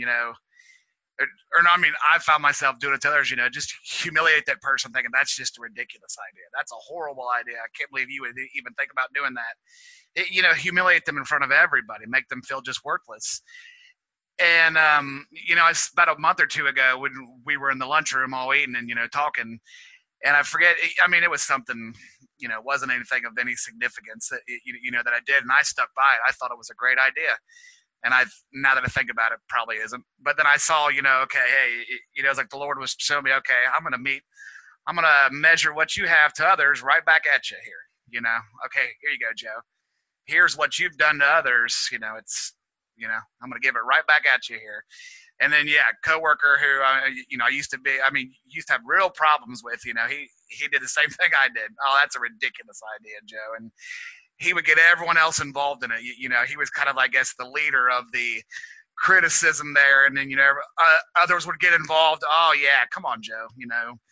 G: I found myself doing it to others. Just humiliate that person, thinking that's just a ridiculous idea. That's a horrible idea. I can't believe you would even think about doing that. Humiliate them in front of everybody, make them feel just worthless. And about a month or two ago, when we were in the lunchroom all eating and talking, and I forget. I mean, it was something. It wasn't anything of any significance that that I did, and I stuck by it. I thought it was a great idea, and now that I think about it, probably isn't. But then I saw, okay, hey, it's like the Lord was showing me, okay, I'm gonna measure what you have to others right back at you here. Okay, here you go, Joe. Here's what you've done to others. It's, I'm gonna give it right back at you here. And then, coworker who, I used to have real problems with, he did the same thing I did. Oh, that's a ridiculous idea, Joe. And he would get everyone else involved in it. He was kind of, I guess, the leader of the criticism there. And then, others would get involved. Oh, yeah, come on, Joe.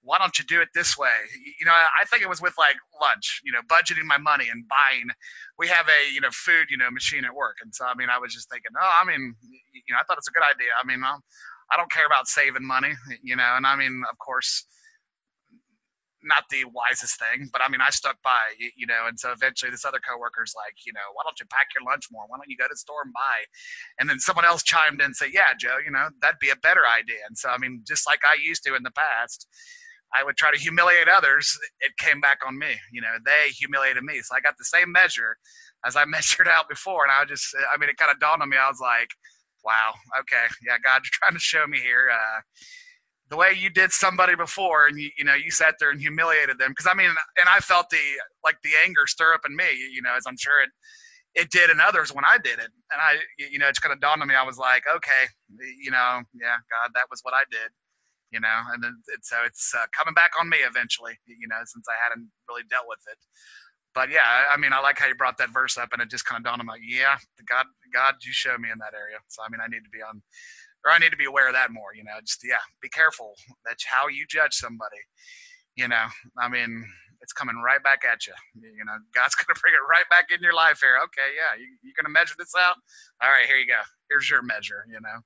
G: why don't you do it this way? You know, I think it was with like lunch, you know, budgeting my money and buying. We have a, you know, food, you know, machine at work. And so, I mean, I was just thinking, oh, I mean, you know, I thought it's a good idea. I mean, I don't care about saving money, you know, and I mean, of course, not the wisest thing, but I mean, I stuck by, you know, and so eventually this other coworker's like, you know, why don't you pack your lunch more? Why don't you go to the store and buy? And then someone else chimed in and said, yeah, Joe, you know, that'd be a better idea. And so, I mean, just like I used to in the past, I would try to humiliate others. It came back on me, you know, they humiliated me. So I got the same measure as I measured out before. And I just, I mean, it kind of dawned on me. I was like, wow, okay. Yeah, God, you're trying to show me here, the way you did somebody before, and you know, you sat there and humiliated them. Because I mean, and I felt the anger stir up in me, you know, as I'm sure it did in others when I did it. And I, you know, it's kind of dawned on me. I was like, okay, you know, yeah, God, that was what I did, you know. And then so it's coming back on me eventually, you know, since I hadn't really dealt with it. But yeah, I mean, I like how you brought that verse up, and it just kind of dawned on me. Yeah, God, you show me in that area. So I mean, I need to be aware of that more, you know, just, yeah, be careful. That's how you judge somebody, you know, I mean, it's coming right back at you. You know, God's going to bring it right back in your life here. Okay. Yeah. You're going to measure this out. All right, here you go. Here's your measure, you know,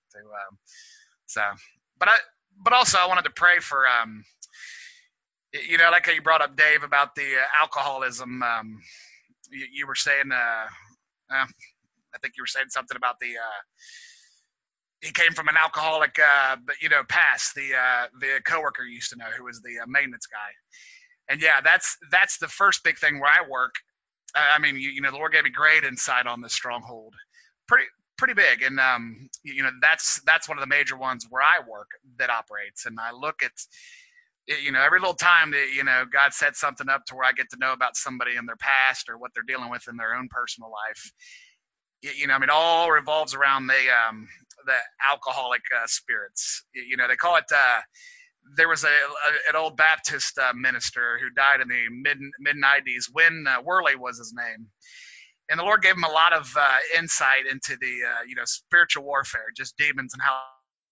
G: but also I wanted to pray for, you know, like how you brought up Dave about the alcoholism. You were saying, I think you were saying something about he came from an alcoholic, but you know, past the coworker you used to know who was the maintenance guy, and yeah, that's the first big thing where I work. I mean, you know, the Lord gave me great insight on this stronghold, pretty big, and you know, that's one of the major ones where I work that operates, and I look at, you know, every little time that, you know, God set something up to where I get to know about somebody in their past or what they're dealing with in their own personal life. You know, I mean, all revolves around the alcoholic spirits. You know, they call it. There was an old Baptist minister who died in the mid 90s. Win Worley was his name, and the Lord gave him a lot of insight into the you know, spiritual warfare, just demons and how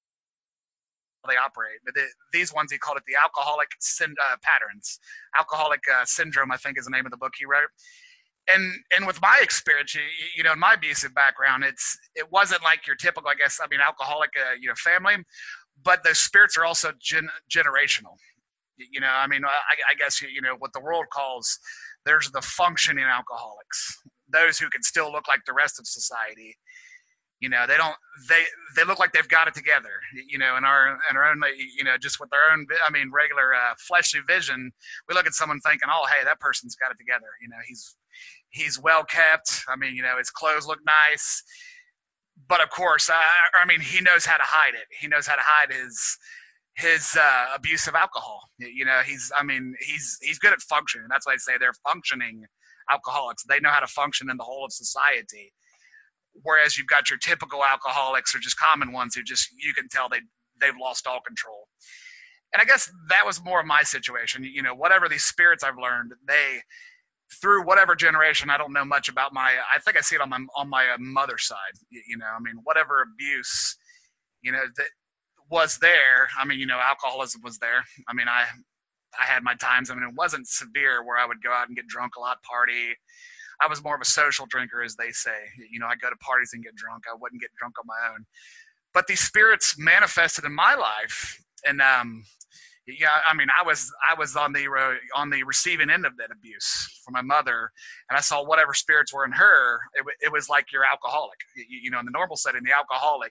G: they operate. But these ones, he called it the alcoholic patterns. Alcoholic syndrome, I think, is the name of the book he wrote. And with my experience, you know, in my abusive background, it wasn't like your typical, I guess, I mean, alcoholic, you know, family, but the spirits are also generational. You know, I mean, I guess, you know, what the world calls, there's the functioning alcoholics, those who can still look like the rest of society. You know, they look like they've got it together, you know, in our own, you know, just with their own, I mean, regular fleshly vision, we look at someone thinking, oh, hey, that person's got it together. You know, he's well kept. I mean, you know, his clothes look nice, but of course, I mean, he knows how to hide it. He knows how to hide his abuse of alcohol. You know, he's good at functioning. That's why I say they're functioning alcoholics. They know how to function in the whole of society. Whereas you've got your typical alcoholics or just common ones who just, you can tell they've lost all control. And I guess that was more of my situation. You know, whatever these spirits I've learned, through whatever generation, I don't know much about I think I see it on my mother's side. You know, I mean, whatever abuse, you know, that was there. I mean, you know, alcoholism was there. I mean, I had my times. I mean, it wasn't severe where I would go out and get drunk a lot, party. I was more of a social drinker, as they say. You know, I'd go to parties and get drunk. I wouldn't get drunk on my own. But these spirits manifested in my life, and yeah, I mean, I was on the receiving end of that abuse from my mother, and I saw whatever spirits were in her. It was like your alcoholic. You know, in the normal setting, the alcoholic,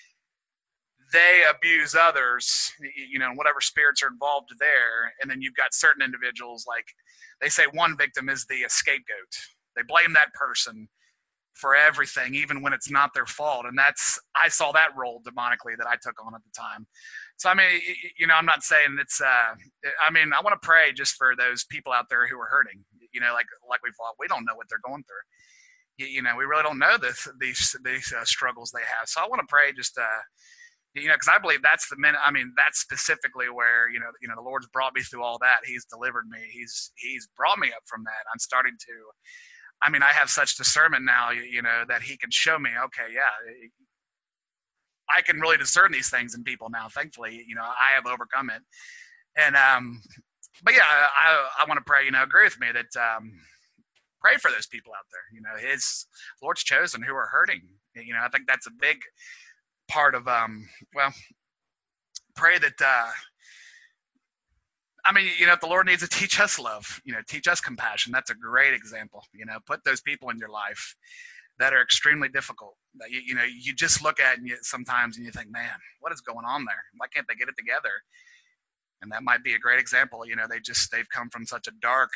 G: they abuse others. You know, whatever spirits are involved there, and then you've got certain individuals, like they say, one victim is the scapegoat. They blame that person for everything, even when it's not their fault. And I saw that role demonically that I took on at the time. So, I mean, you know, I'm not saying it's, I mean, I want to pray just for those people out there who are hurting, you know, like we don't know what they're going through. You know, we really don't know these struggles they have. So I want to pray just, you know, because I believe that's that's specifically where, you know, the Lord's brought me through all that. He's delivered me. He's brought me up from that. I'm starting to, I mean, I have such discernment now, you know, that he can show me, okay, yeah, I can really discern these things in people now. Thankfully, you know, I have overcome it. And but yeah, I want to pray. Agree with me that pray for those people out there. His Lord's chosen who are hurting. I think that's a big part of pray that. If the Lord needs to teach us love, teach us compassion. That's a great example. Put those people in your life that are extremely difficult. That you just look at sometimes and you think, man, what is going on there? Why can't they get it together? And that might be a great example. They've come from such a dark,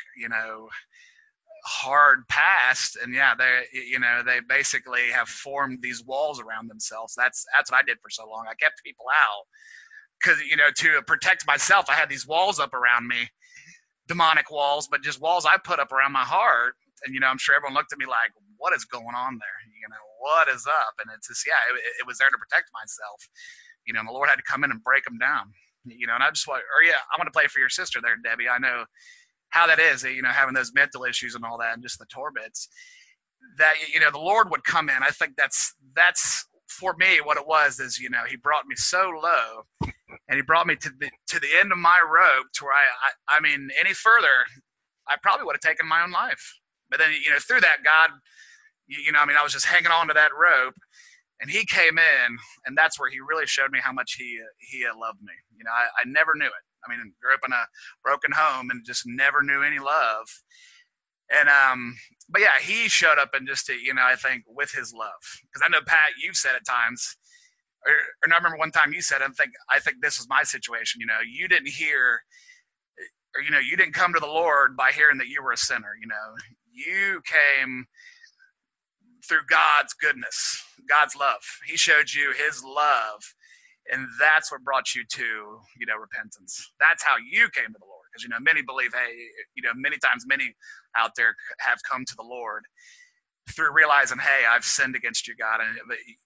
G: hard past, and they basically have formed these walls around themselves. That's what I did for so long. I kept people out because to protect myself, I had these walls up around me, demonic walls, but just walls I put up around my heart. And I'm sure everyone looked at me like, what is going on there? What is up? And it's just it was there to protect myself. And the Lord had to come in and break them down. And I just want to play for your sister there, Debbie. I know how that is, having those mental issues and all that, and just the torbits. That the Lord would come in. I think that's for me what it was. Is He brought me so low, and He brought me to the end of my rope, to where I mean, any further, I probably would have taken my own life. But then through that, God, I was just hanging on to that rope. And He came in, and that's where He really showed me how much He loved me. I never knew it. Grew up in a broken home and just never knew any love. And but yeah, He showed up and just I think with His love, because I know, Pat, you've said at times, or I remember one time you said, I think this was my situation. You didn't hear, or you didn't come to the Lord by hearing that you were a sinner. You came through God's goodness, God's love. He showed you His love, and that's what brought you to, repentance. That's how you came to the Lord. Because, many believe, hey, many times many out there have come to the Lord through realizing, hey, I've sinned against you, God. And,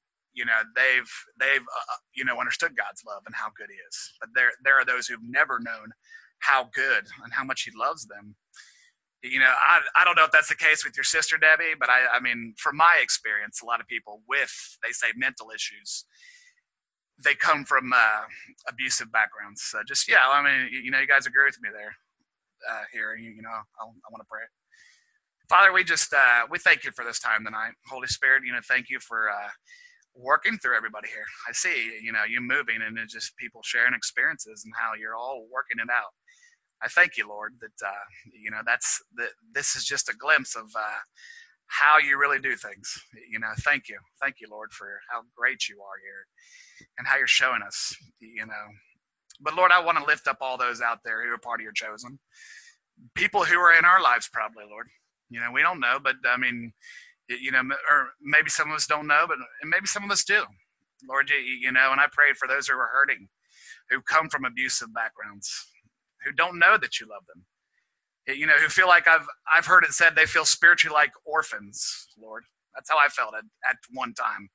G: they've understood God's love and how good He is. But there are those who've never known how good and how much He loves them. I don't know if that's the case with your sister, Debbie, but I mean, from my experience, a lot of people with, they say, mental issues, they come from abusive backgrounds. So just, you guys agree with me there here. I want to pray. Father, we just, we thank You for this time tonight. Holy Spirit, thank You for working through everybody here. I see, You moving, and it's just people sharing experiences and how You're all working it out. I thank You, Lord, that this is just a glimpse of how You really do things. Thank You, Lord, for how great You are here and how You're showing us. But Lord, I want to lift up all those out there who are part of Your chosen people, who are in our lives, probably, Lord. We don't know, but I mean, or maybe some of us don't know, but maybe some of us do, Lord. And I pray for those who are hurting, who come from abusive backgrounds, who don't know that You love them, who feel like I've heard it said they feel spiritually like orphans, Lord. That's how I felt at one time.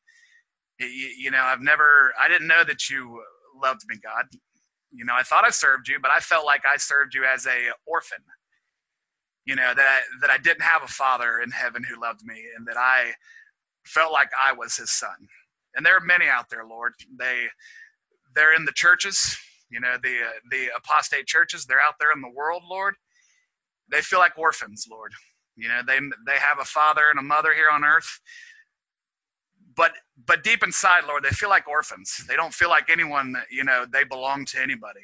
G: I didn't know that You loved me, God. I thought I served You, but I felt like I served You as a orphan, that I didn't have a father in heaven who loved me, and that I felt like I was His son. And there are many out there, Lord. They're in the churches, the apostate churches. They're out there in the world, Lord. They feel like orphans, Lord. They have a father and a mother here on earth, but deep inside, Lord, they feel like orphans. They don't feel like anyone. They belong to anybody.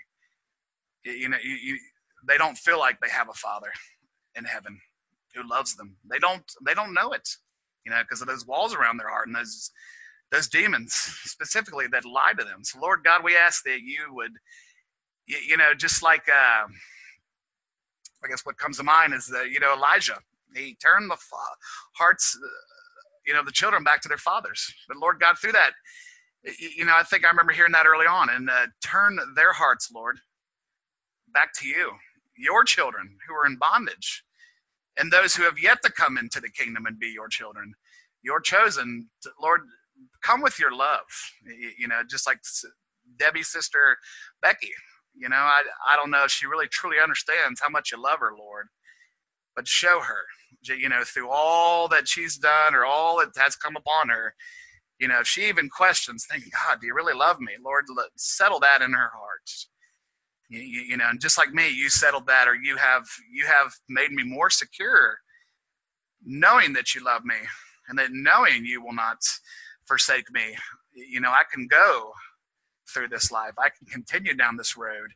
G: They don't feel like they have a father in heaven who loves them. They don't know it, because of those walls around their heart and those demons specifically that lie to them. So Lord God, we ask that You would, just like, I guess what comes to mind is Elijah. He turned the hearts, the children back to their fathers. But Lord God, through that, I think I remember hearing that early on, and turn their hearts, Lord, back to You, Your children who are in bondage, and those who have yet to come into the kingdom and be Your children, Your chosen. Lord, come with Your love, just like Debbie's sister, Becky. I don't know if she really truly understands how much You love her, Lord, but show her, through all that she's done or all that has come upon her, if she even questions, thinking, God, do You really love me? Lord, settle that in her heart. You know, and just like me, you settled that, or you have made me more secure, knowing that you love me and that knowing you will not forsake me. You know, I can go through this life. I can continue down this road,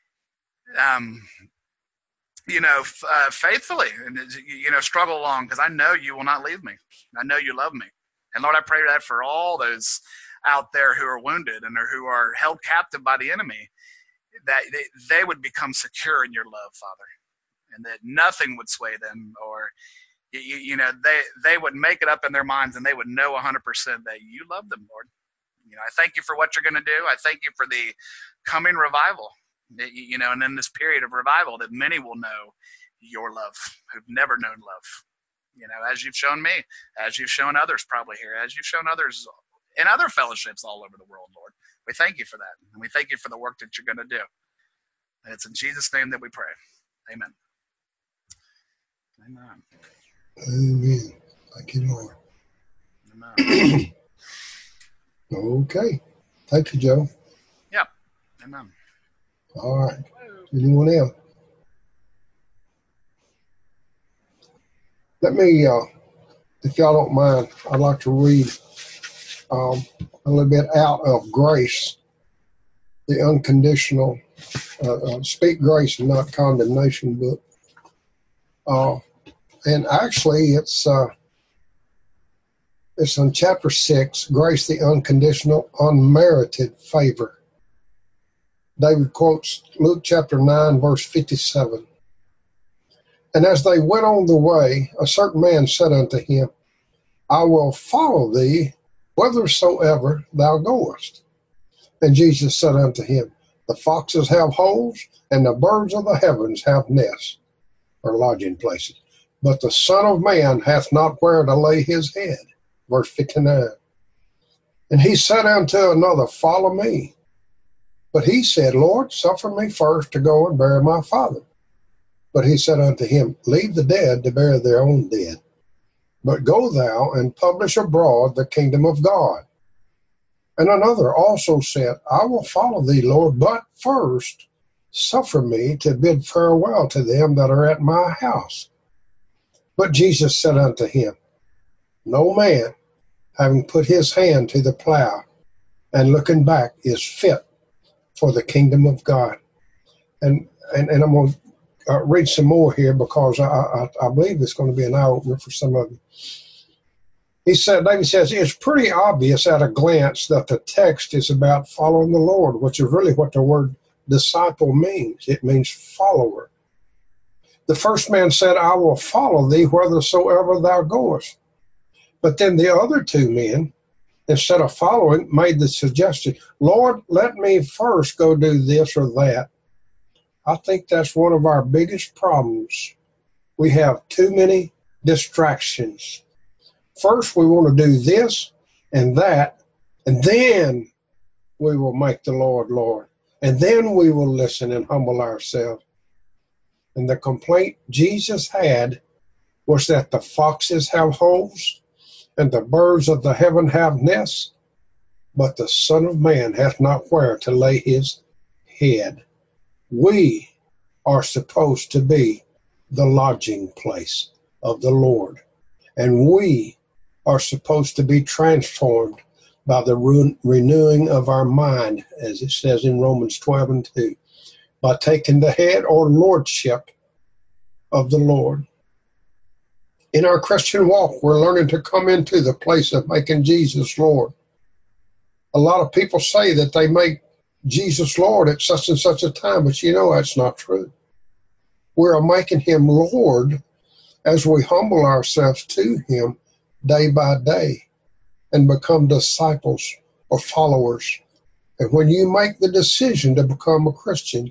G: you know, faithfully, and, you know, struggle along, because I know you will not leave me. I know you love me. And Lord, I pray that for all those out there who are wounded and who are held captive by the enemy, that they would become secure in your love, Father, and that nothing would sway them, or, you know, they would make it up in their minds, and they would know 100% that you love them, Lord. You know, I thank you for what you're going to do. I thank you for the coming revival, you know, and in this period of revival, that many will know your love, who've never known love. You know, as you've shown me, as you've shown others probably here, as you've shown others in other fellowships all over the world, Lord. We thank you for that. And we thank you for the work that you're going to do. And it's in Jesus' name that we pray. Amen. Amen.
A: Amen. Thank you, Lord.
G: Amen.
A: Okay. Thank you, Joe.
G: Yep. Amen.
A: All right. Anyone else? Let me, if y'all don't mind, I'd like to read a little bit out of Grace, the unconditional, Speak Grace and Not Condemnation book. And actually, it's in chapter 6, Grace, the Unconditional, Unmerited Favor. David quotes Luke chapter 9, verse 57. And as they went on the way, a certain man said unto him, I will follow thee whithersoever thou goest. And Jesus said unto him, the foxes have holes, and the birds of the heavens have nests, or lodging places. But the Son of Man hath not where to lay his head. Verse 59. And he said unto another, Follow me. But he said, Lord, suffer me first to go and bury my father. But he said unto him, Leave the dead to bury their own dead. But go thou and publish abroad the kingdom of God. And another also said, I will follow thee, Lord, but first suffer me to bid farewell to them that are at my house. But Jesus said unto him, No man, having put his hand to the plow and looking back, is fit for the kingdom of God. And I'm going to read some more here, because I believe it's going to be an eye-opener for some of you. David says, it's pretty obvious at a glance that the text is about following the Lord, which is really what the word disciple means. It means follower. The first man said, I will follow thee whithersoever thou goest. But then the other two men, instead of following, made the suggestion, Lord, let me first go do this or that. I think that's one of our biggest problems. We have too many distractions. First, we want to do this and that, and then we will make the Lord Lord. And then we will listen and humble ourselves. And the complaint Jesus had was that the foxes have holes and the birds of the heaven have nests, but the Son of Man hath not where to lay his head. We are supposed to be the lodging place of the Lord, and we are supposed to be transformed by the renewing of our mind, as it says in Romans 12:2, by taking the head or lordship of the Lord. In our Christian walk, we're learning to come into the place of making Jesus Lord. A lot of people say that they make Jesus Lord at such and such a time, but you know that's not true. We're making him Lord as we humble ourselves to him day by day and become disciples or followers. And when you make the decision to become a Christian,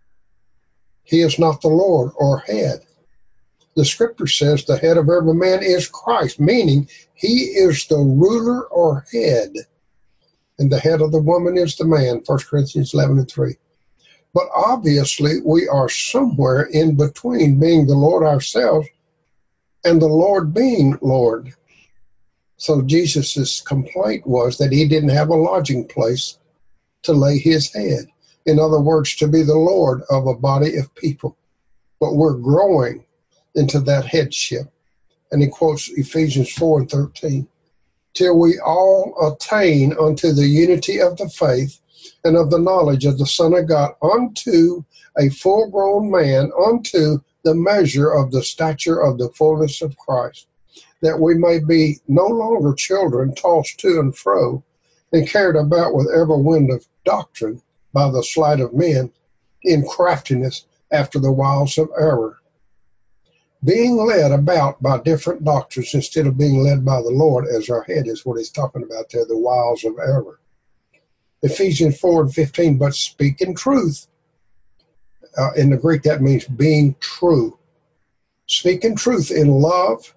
A: he is not the Lord or head. The scripture says the head of every man is Christ, meaning he is the ruler or head. And the head of the woman is the man, 1 Corinthians 11:3. But obviously we are somewhere in between being the Lord ourselves and the Lord being Lord. So Jesus' complaint was that he didn't have a lodging place to lay his head. In other words, to be the Lord of a body of people. But we're growing into that headship. And he quotes Ephesians 4:13. Till we all attain unto the unity of the faith and of the knowledge of the Son of God, unto a full-grown man, unto the measure of the stature of the fullness of Christ, that we may be no longer children tossed to and fro and carried about with every wind of doctrine by the sleight of men in craftiness after the wiles of error, being led about by different doctrines instead of being led by the Lord as our head is what he's talking about there, the wiles of error. Ephesians 4:15, but speak in truth. In the Greek, that means being true. Speak in truth in love,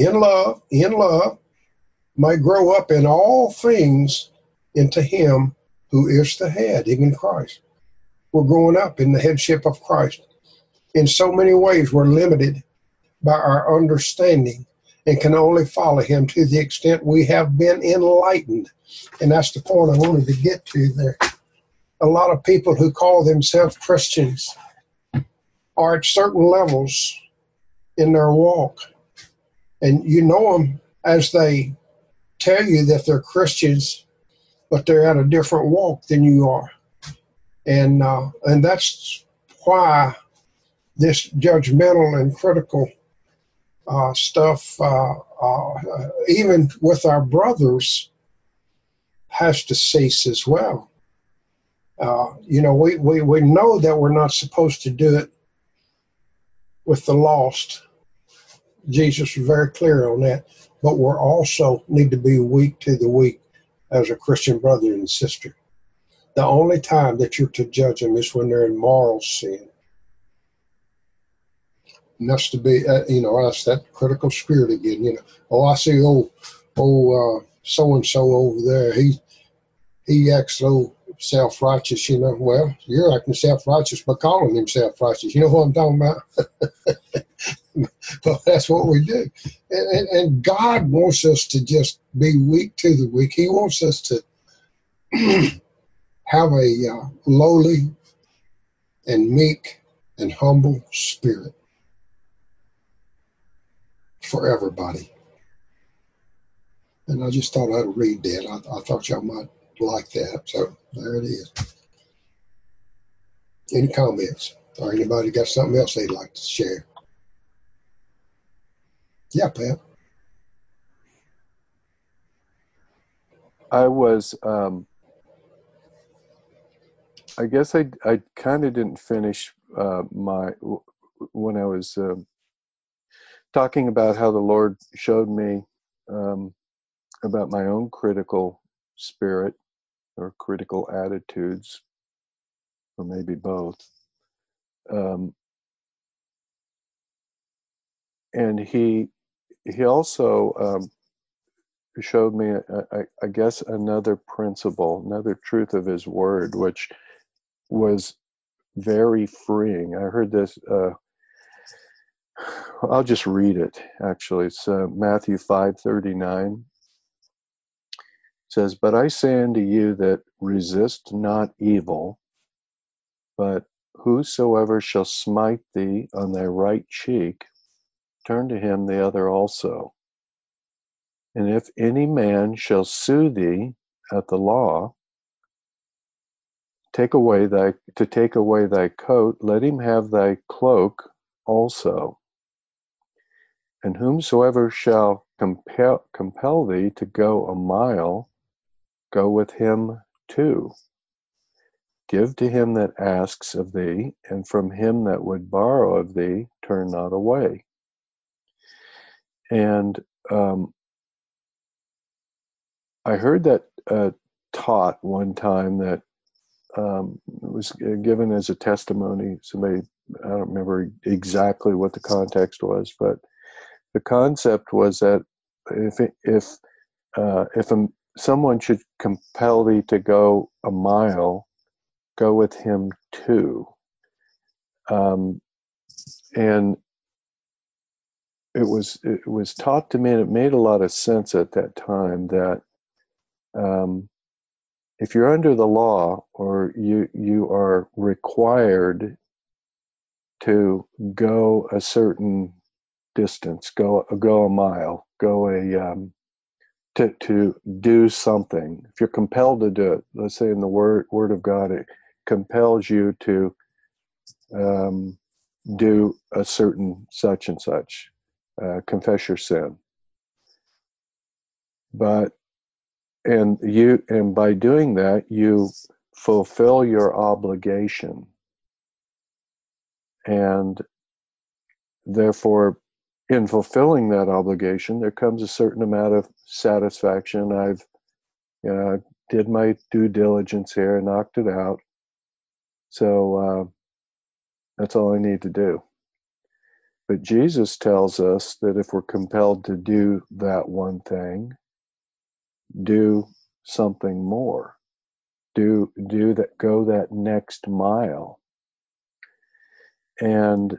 A: may grow up in all things into him who is the head, even Christ. We're growing up in the headship of Christ. In so many ways, we're limited by our understanding and can only follow him to the extent we have been enlightened. And that's the point I wanted to get to there. A lot of people who call themselves Christians are at certain levels in their walk. And you know them as they tell you that they're Christians, but they're at a different walk than you are. And that's why this judgmental and critical stuff, even with our brothers, has to cease as well. We know that we're not supposed to do it with the lost. Jesus was very clear on that. But we're also need to be weak to the weak as a Christian brother and sister. The only time that you're to judge them is when they're in moral sin. And that's to be, that's that critical spirit again. I see so-and-so over there. He acts so self-righteous, Well, you're acting self-righteous by calling him self-righteous. You know what I'm talking about? Well, that's what we do. And God wants us to just be weak to the weak. He wants us to have a lowly and meek and humble spirit for everybody. And I just thought I'd read that. I thought y'all might like that. So there it is. Any comments? Or anybody got something else they'd like to share? Yeah, Pat.
E: I was, I guess I kind of didn't finish when I was talking about how the Lord showed me about my own critical spirit or critical attitudes, or maybe both. And he also showed me, I guess, another principle, another truth of his word, which was very freeing. I heard this, I'll just read it, actually. It's Matthew 5:39. It says, "But I say unto you that resist not evil, but whosoever shall smite thee on thy right cheek, turn to him the other also. And if any man shall sue thee at the law, take away thy coat, let him have thy cloak also. And whomsoever shall compel thee to go a mile, go with him 2. Give to him that asks of thee, and from him that would borrow of thee, turn not away." And I heard that taught one time, that was given as a testimony. Somebody, I don't remember exactly what the context was, but the concept was that if someone should compel thee to go a mile, go with him 2. And it was taught to me, and it made a lot of sense at that time, that if you're under the law, or you are required to go a certain distance, go a mile, to do something. If you're compelled to do it, let's say in the word of God, it compels you to do a certain such and such, confess your sin. And by doing that, you fulfill your obligation, and therefore, in fulfilling that obligation, there comes a certain amount of satisfaction. I've did my due diligence here, knocked it out. So that's all I need to do. But Jesus tells us that if we're compelled to do that one thing, do something more. Do that. Go that next mile. And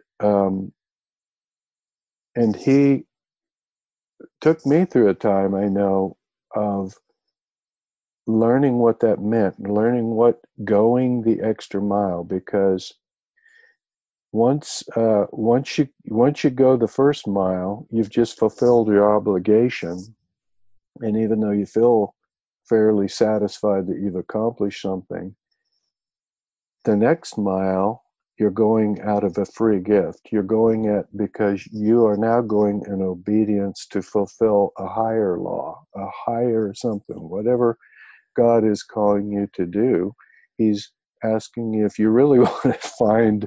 E: he took me through a time, I know, of learning what that meant, learning what going the extra mile, because once you go the first mile, you've just fulfilled your obligation, and even though you feel fairly satisfied that you've accomplished something, the next mile you're going out of a free gift. You're going it because you are now going in obedience to fulfill a higher law, a higher something, whatever God is calling you to do. He's asking you, if you really want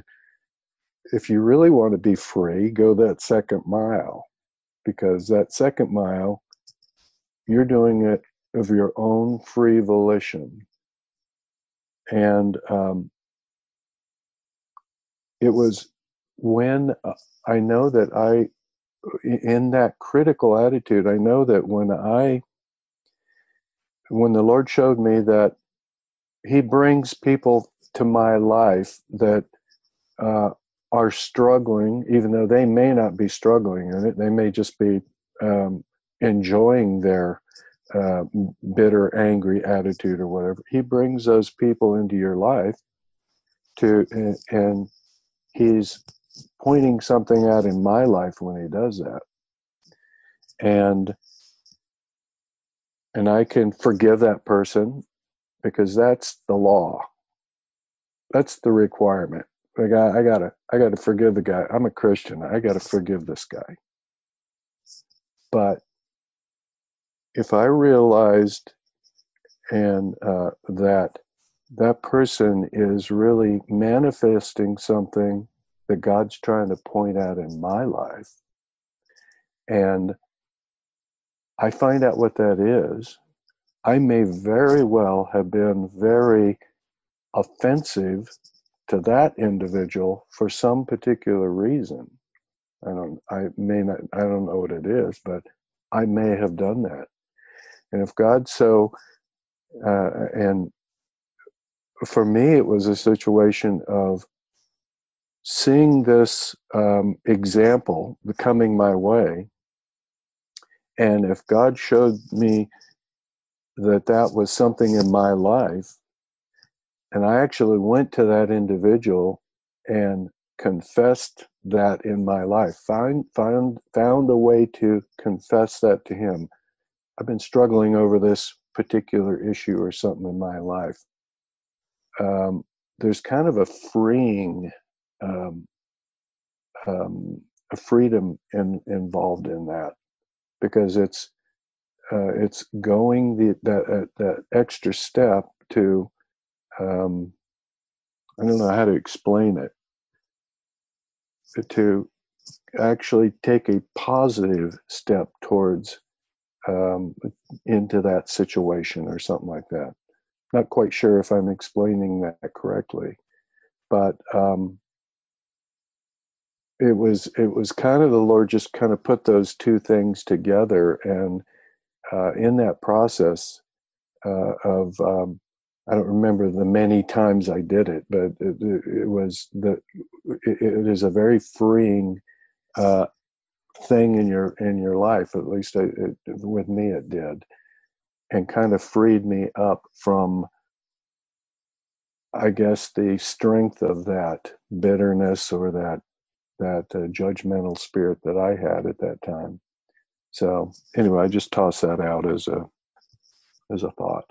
E: to be free, go that second mile, because that second mile, you're doing it of your own free volition. And it was when I know that in that critical attitude, I know that when the Lord showed me that He brings people to my life that are struggling, even though they may not be struggling in it, they may just be enjoying their bitter, angry attitude or whatever. He brings those people into your life and He's pointing something out in my life when He does that. And I can forgive that person because that's the law. That's the requirement. I gotta forgive the guy. I'm a Christian. I gotta forgive this guy. But if I realized that person is really manifesting something that God's trying to point out in my life, and I find out what that is, I may very well have been very offensive to that individual for some particular reason. I don't know what it is, but I may have done that. And if God and for me, it was a situation of seeing this example coming my way. And if God showed me that was something in my life, and I actually went to that individual and confessed that in my life, found a way to confess that to him. I've been struggling over this particular issue or something in my life. There's kind of a freeing, a freedom involved in that, because it's going that extra step to, I don't know how to explain it, to actually take a positive step towards into that situation or something like that. Not quite sure if I'm explaining that correctly, but it was kind of the Lord just kind of put those two things together, and in that process of I don't remember the many times I did it, but it is a very freeing thing in your life. At least with me, it did, and kind of freed me up from I guess, the strength of that bitterness or that judgmental spirit that I had at that time. So anyway, I just toss that out as a thought.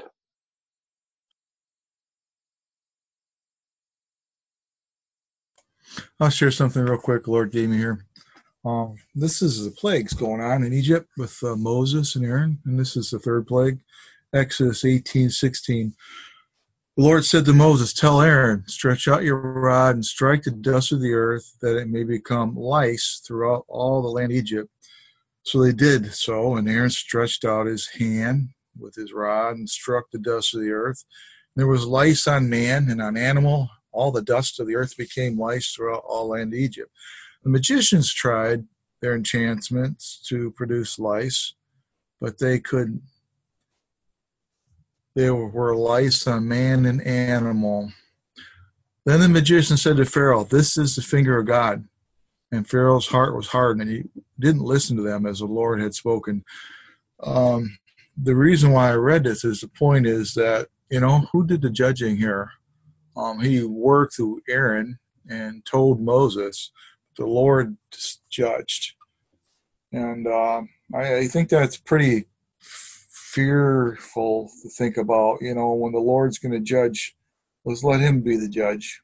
H: I'll share something real quick the Lord gave me here. This is the plagues going on in Egypt with Moses and Aaron, and this is the third plague, Exodus 18:16. The Lord said to Moses, "Tell Aaron, stretch out your rod and strike the dust of the earth, that it may become lice throughout all the land of Egypt." So they did so, and Aaron stretched out his hand with his rod and struck the dust of the earth. There was lice on man and on animal. All the dust of the earth became lice throughout all land of Egypt. The magicians tried their enchantments to produce lice, but they couldn't. There were lice on man and animal. Then the magician said to Pharaoh, "This is the finger of God." And Pharaoh's heart was hardened, and he didn't listen to them as the Lord had spoken. The reason why I read this is the point is that, who did the judging here? He worked through Aaron and told Moses. The Lord judged. And I think that's pretty fearful to think about, when the Lord's going to judge, let's let him be the judge.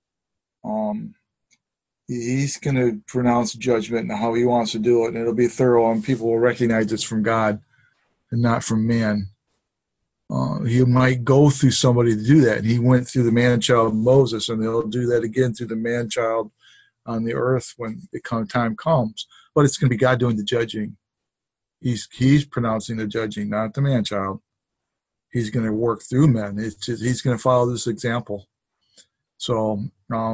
H: He's going to pronounce judgment and how he wants to do it, and it'll be thorough, and people will recognize it's from God and not from man. He might go through somebody to do that, and he went through the man-child Moses, and he'll do that again through the man-child on the earth when the time comes. But it's going to be God doing the judging. He's pronouncing the judging, not the man-child. He's going to work through men. He's going to follow this example. So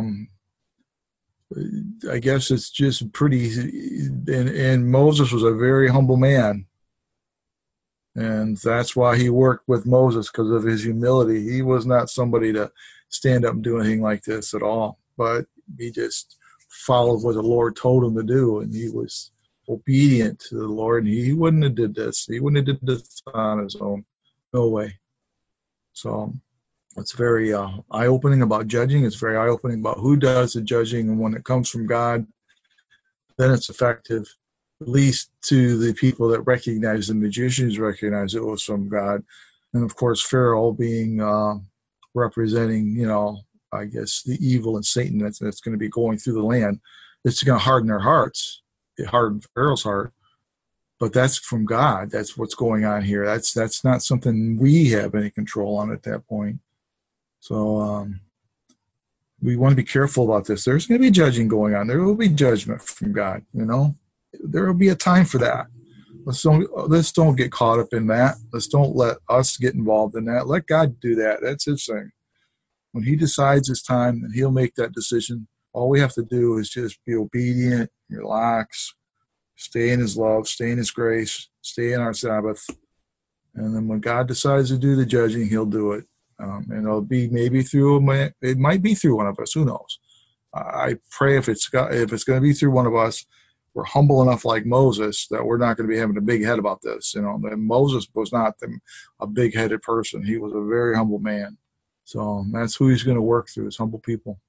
H: I guess it's just pretty. And Moses was a very humble man. And that's why he worked with Moses, because of his humility. He was not somebody to stand up and do anything like this at all. But he just followed what the Lord told him to do, and he was obedient to the Lord. And he wouldn't have did this. He wouldn't have did this on his own. No way. So it's very eye-opening about judging. It's very eye-opening about who does the judging, and when it comes from God, then it's effective. At least to the people that recognize, the magicians recognize it was from God. And of course, Pharaoh being representing, I guess the evil and Satan that's going to be going through the land. It's going to harden their hearts. It hardened Pharaoh's heart. But that's from God. That's what's going on here. That's not something we have any control on at that point. So we want to be careful about this. There's going to be judging going on. There will be judgment from God, There will be a time for that. Let's don't get caught up in that. Let's don't let us get involved in that. Let God do that. That's his thing. When he decides it's time, then he'll make that decision. All we have to do is just be obedient, relax, stay in his love, stay in his grace, stay in our Sabbath. And then when God decides to do the judging, he'll do it. And it'll be maybe it might be through one of us. Who knows? I pray if it's going to be through one of us, we're humble enough like Moses that we're not going to be having a big head about this. Moses was not a big-headed person. He was a very humble man. So that's who he's going to work through, is humble people.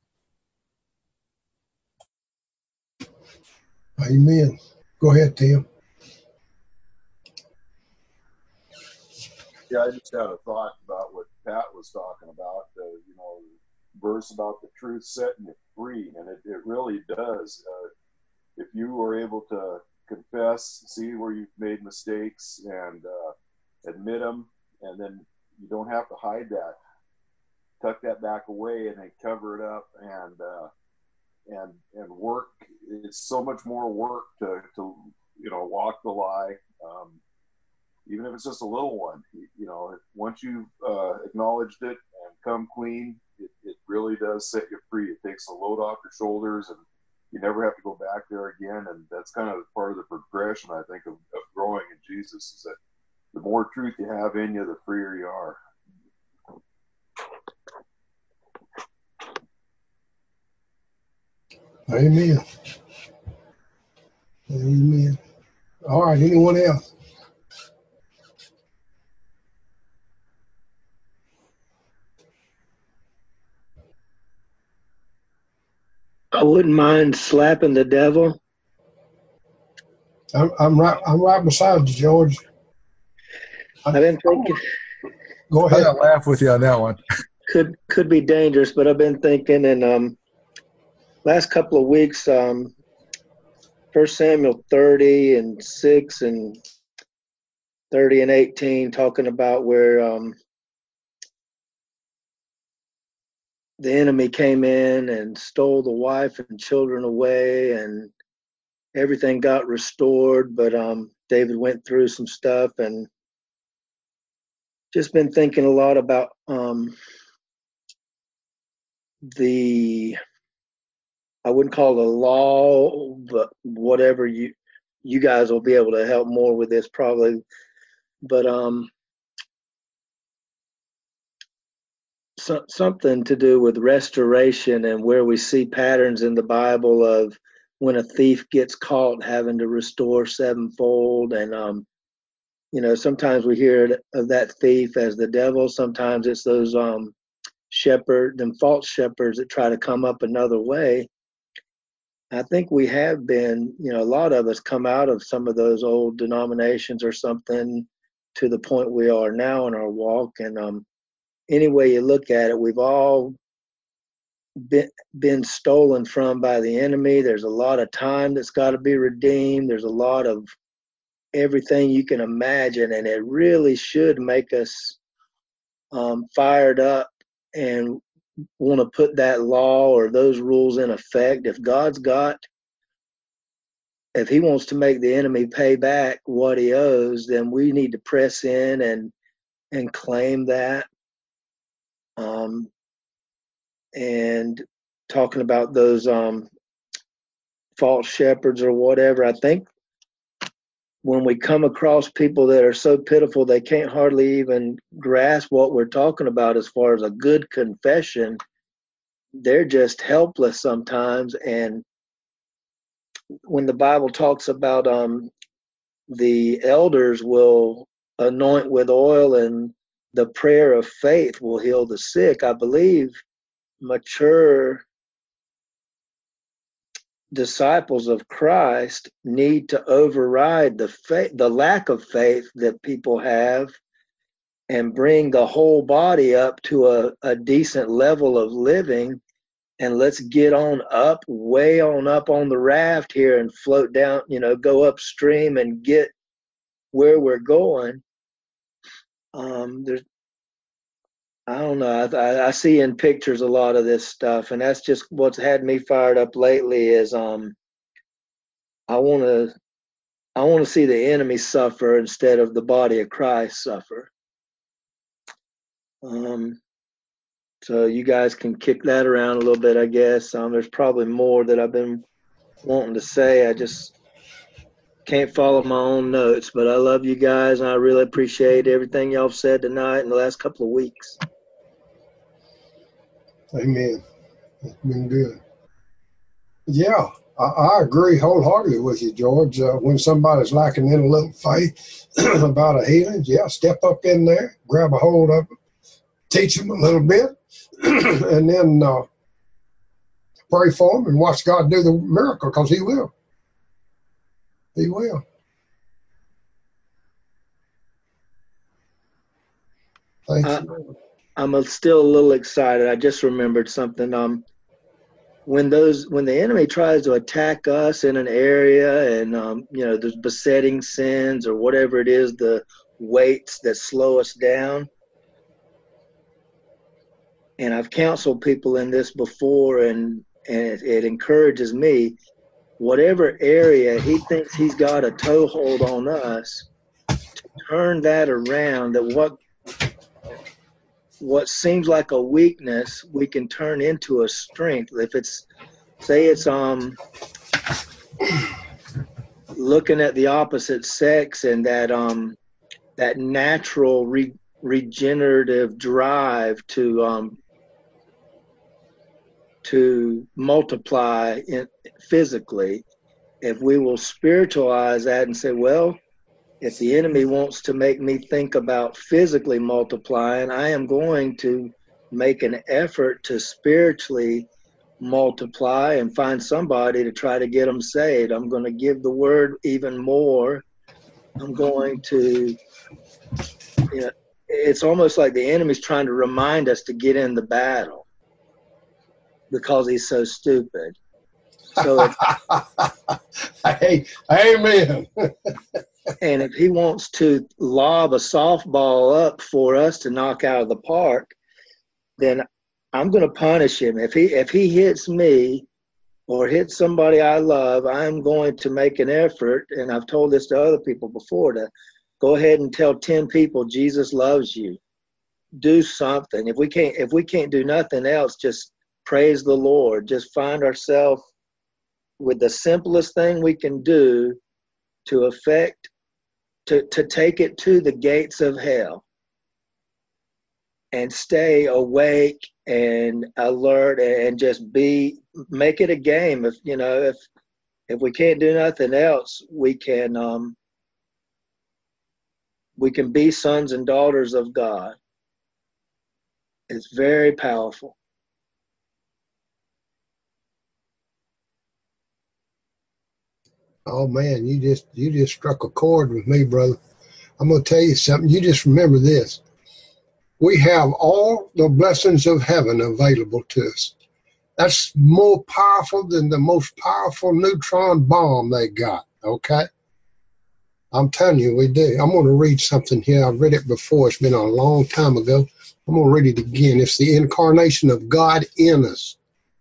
A: Amen. Go ahead, Tim.
I: Yeah, I just had a thought about what Pat was talking about, verse about the truth setting you free, and it really does. If you are able to confess, see where you've made mistakes, and admit them, and then you don't have to hide that. Tuck that back away and then cover it up and work. It's so much more work to walk the lie. Even if it's just a little one, once you've acknowledged it and come clean, it really does set you free. It takes a load off your shoulders, and you never have to go back there again. And that's kind of part of the progression, I think, of growing in Jesus, is that the more truth you have in you, the freer you are.
A: Amen. Amen. All right, anyone else?
J: I wouldn't mind slapping the devil.
A: I'm right beside you, George.
J: I've been thinking.
A: Go
H: I
A: ahead.
H: gotta laugh with you on that one.
J: Could be dangerous, but I've been thinking, and last couple of weeks, 1 Samuel 30 and 6 and 30 and 18, talking about where the enemy came in and stole the wife and children away, and everything got restored. But David went through some stuff, and just been thinking a lot about I wouldn't call it a law, but whatever you guys will be able to help more with this probably. But something to do with restoration, and where we see patterns in the Bible of when a thief gets caught having to restore sevenfold. And sometimes we hear of that thief as the devil. Sometimes it's those false shepherds that try to come up another way. I think we have been, a lot of us come out of some of those old denominations or something to the point we are now in our walk. And any way you look at it, we've all been stolen from by the enemy. There's a lot of time that's got to be redeemed. There's a lot of everything you can imagine, and it really should make us fired up and want to put that law or those rules in effect. If he wants to make the enemy pay back what he owes, then we need to press in and claim that. And talking about those false shepherds or whatever, I think when we come across people that are so pitiful they can't hardly even grasp what we're talking about as far as a good confession, they're just helpless sometimes. And when the Bible talks about the elders will anoint with oil and the prayer of faith will heal the sick, I believe mature disciples of Christ need to override the lack of faith that people have, and bring the whole body up to a decent level of living. And let's get on up, way on up on the raft here and float down, go upstream and get where we're going. I don't know. I see in pictures a lot of this stuff, and that's just what's had me fired up lately. Is I want to see the enemy suffer instead of the body of Christ suffer. So you guys can kick that around a little bit, I guess. There's probably more that I've been wanting to say. I just can't follow my own notes, but I love you guys, and I really appreciate everything y'all have said tonight and the last couple of weeks.
A: Amen. It's been good. Yeah, I agree wholeheartedly with you, George. When somebody's lacking in a little faith about a healing, step up in there, grab a hold of them, teach them a little bit, and then pray for them and watch God do the miracle, because He will. He will. Thank you.
J: I'm still a little excited. I just remembered something. When the enemy tries to attack us in an area, and there's besetting sins or whatever it is, the weights that slow us down. And I've counseled people in this before, and it encourages me. Whatever area he thinks he's got a toehold on us, to turn that around. That what seems like a weakness, we can turn into a strength. If it's, say it's looking at the opposite sex, and that natural regenerative drive to multiply physically, if we will spiritualize that and say, well, if the enemy wants to make me think about physically multiplying, I am going to make an effort to spiritually multiply and find somebody to try to get them saved. I'm going to give the word even more. I'm going to, you know, it's almost like the enemy's trying to remind us to get in the battle because he's so stupid. So
A: hey, amen.
J: And if he wants to lob a softball up for us to knock out of the park, then I'm going to punish him. If he hits me or hits somebody I love, I'm going to make an effort, and I've told this to other people before, to go ahead and tell 10 people Jesus loves you. Do something. If we can't do nothing else, just praise the Lord. Just find ourselves with the simplest thing we can do to take it to the gates of hell, and stay awake and alert, and just make it a game. If we can't do nothing else, we can be sons and daughters of God. It's very powerful.
A: Oh man, you just struck a chord with me, brother. I'm going to tell you something. You just remember this. We have all the blessings of heaven available to us. That's more powerful than the most powerful neutron bomb they got, okay? I'm telling you, we do. I'm going to read something here. I've read it before. It's been a long time ago. I'm going to read it again. It's the incarnation of God in us.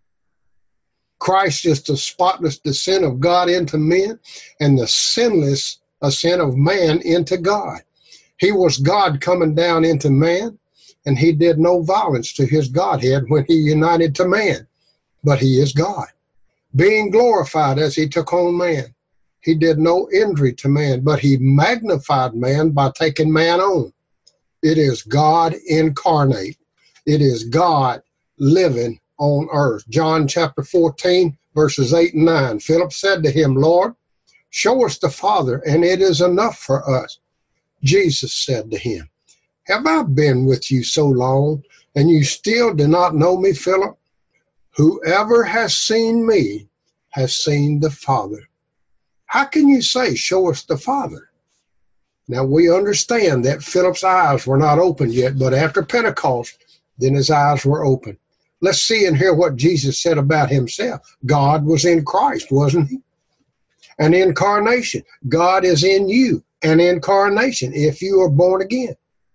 A: Christ is the spotless descent of God into men, and the sinless ascent of man into God. He was God coming down into man, and he did no violence to his Godhead when he united to man, but he is God. Being glorified as he took on man, he did no injury to man, but he magnified man by taking man on. It is God incarnate. It is God living on earth. John chapter 14, verses 8 and 9. Philip said to him, Lord, show us the Father, and it is enough for us. Jesus said to him, have I been with you so long, and you still do not know me, Philip? Whoever has seen me has seen the Father. How can you say, show us the Father? Now, we understand that Philip's eyes were not opened yet, but after Pentecost, then his eyes were open. Let's see and hear what Jesus said about himself. God was in Christ, wasn't he? An incarnation. God is in you, an incarnation, if you are born again.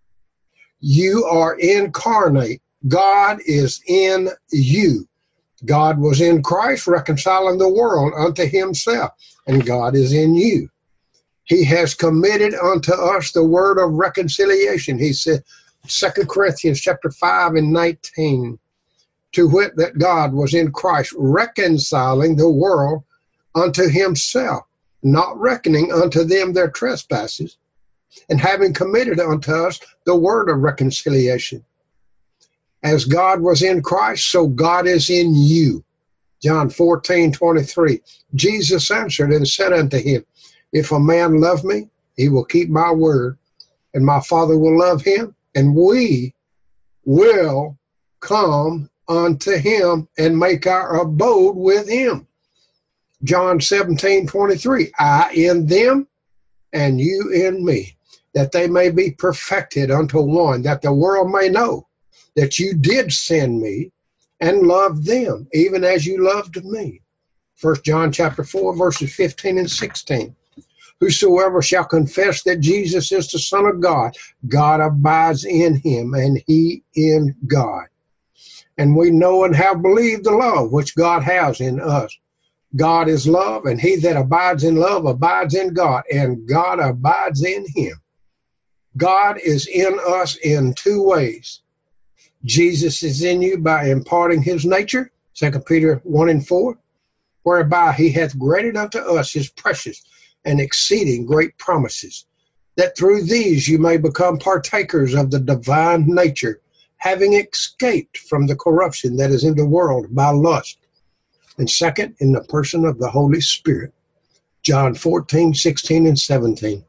A: You are incarnate. God is in you. God was in Christ, reconciling the world unto himself, and God is in you. He has committed unto us the word of reconciliation. He said, 2 Corinthians chapter 5 and 19, to wit, that God was in Christ, reconciling the world unto himself, not reckoning unto them their trespasses, and having committed unto us the word of reconciliation. As God was in Christ, so God is in you. John 14:23. Jesus answered and said unto him, if a man love me, he will keep my word, and my Father will love him, and we will come unto him and make our abode with him. John 17:23. I in them, and you in me, that they may be perfected unto one, that the world may know that you did send me and loved them, even as you loved me. 1 John chapter 4, verses 15 and 16. Whosoever shall confess that Jesus is the Son of God, God abides in him, and he in God. And we know and have believed the love which God has in us. God is love, and he that abides in love abides in God, and God abides in him. God is in us in two ways. Jesus is in you by imparting his nature, 2 Peter 1 and 4, whereby he hath granted unto us his precious and exceeding great promises, that through these you may become partakers of the divine nature, having escaped from the corruption that is in the world by lust. And second, in the person of the Holy Spirit. John 14:16 and 17.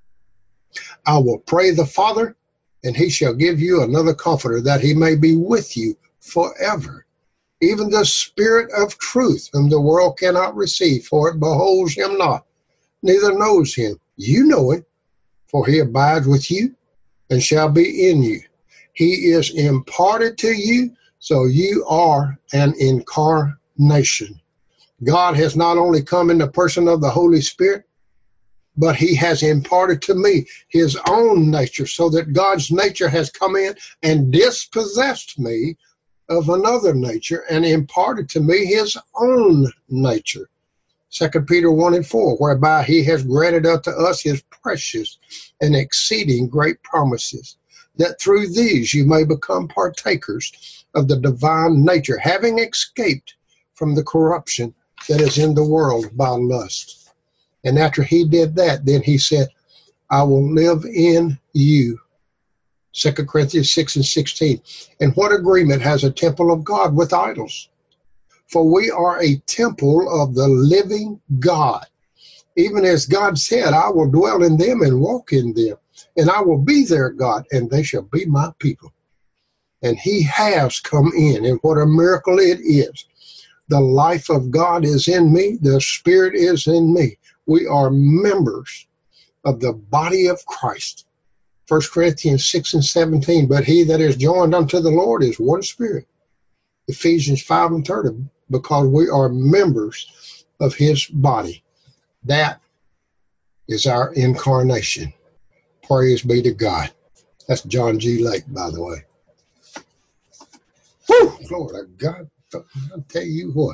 A: I will pray the Father, and he shall give you another comforter, that he may be with you forever, even the Spirit of truth, whom the world cannot receive, for it beholds him not, neither knows him. You know him, for he abides with you and shall be in you. He is imparted to you, so you are an incarnation. God has not only come in the person of the Holy Spirit, but he has imparted to me his own nature, so that God's nature has come in and dispossessed me of another nature and imparted to me his own nature. 2 Peter 1:4, whereby he has granted unto us his precious and exceeding great promises, that through these you may become partakers of the divine nature, having escaped from the corruption that is in the world by lust. And after he did that, then he said, I will live in you. 2 Corinthians 6:16. And what agreement has a temple of God with idols? For we are a temple of the living God. Even as God said, I will dwell in them and walk in them, and I will be their God, and they shall be my people. And he has come in, and what a miracle it is. The life of God is in me. The Spirit is in me. We are members of the body of Christ. 1 Corinthians 6:17, but he that is joined unto the Lord is one spirit. Ephesians 5:30, because we are members of his body. That is our incarnation. Praise be to God. That's John G. Lake, by the way. Whew, glory to God. I'll tell you what.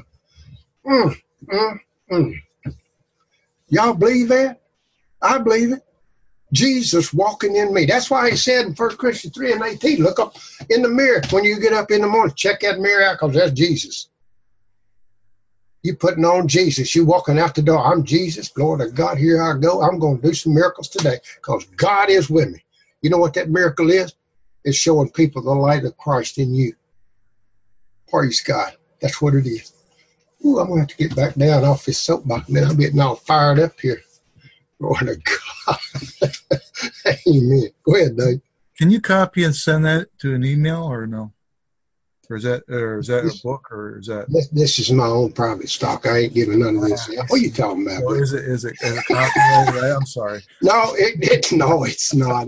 A: Y'all believe that? I believe it. Jesus walking in me. That's why he said in 1 Corinthians 3:18, look up in the mirror when you get up in the morning. Check that mirror out, because that's Jesus. You putting on Jesus. You walking out the door. I'm Jesus. Glory to God. Here I go. I'm going to do some miracles today because God is with me. You know what that miracle is? It's showing people the light of Christ in you. Praise God. That's what it is. Ooh, I'm going to have to get back down off this soapbox now. I'm getting all fired up here. Glory to God. Amen. Go ahead, Dave.
H: Can you copy and send that to an email or no? Or is that a book, or is that?
A: This is my own private stock. I ain't giving none of this. What are you talking about?
H: Well, is it copyrighted? Right? I'm sorry.
A: No, it's not.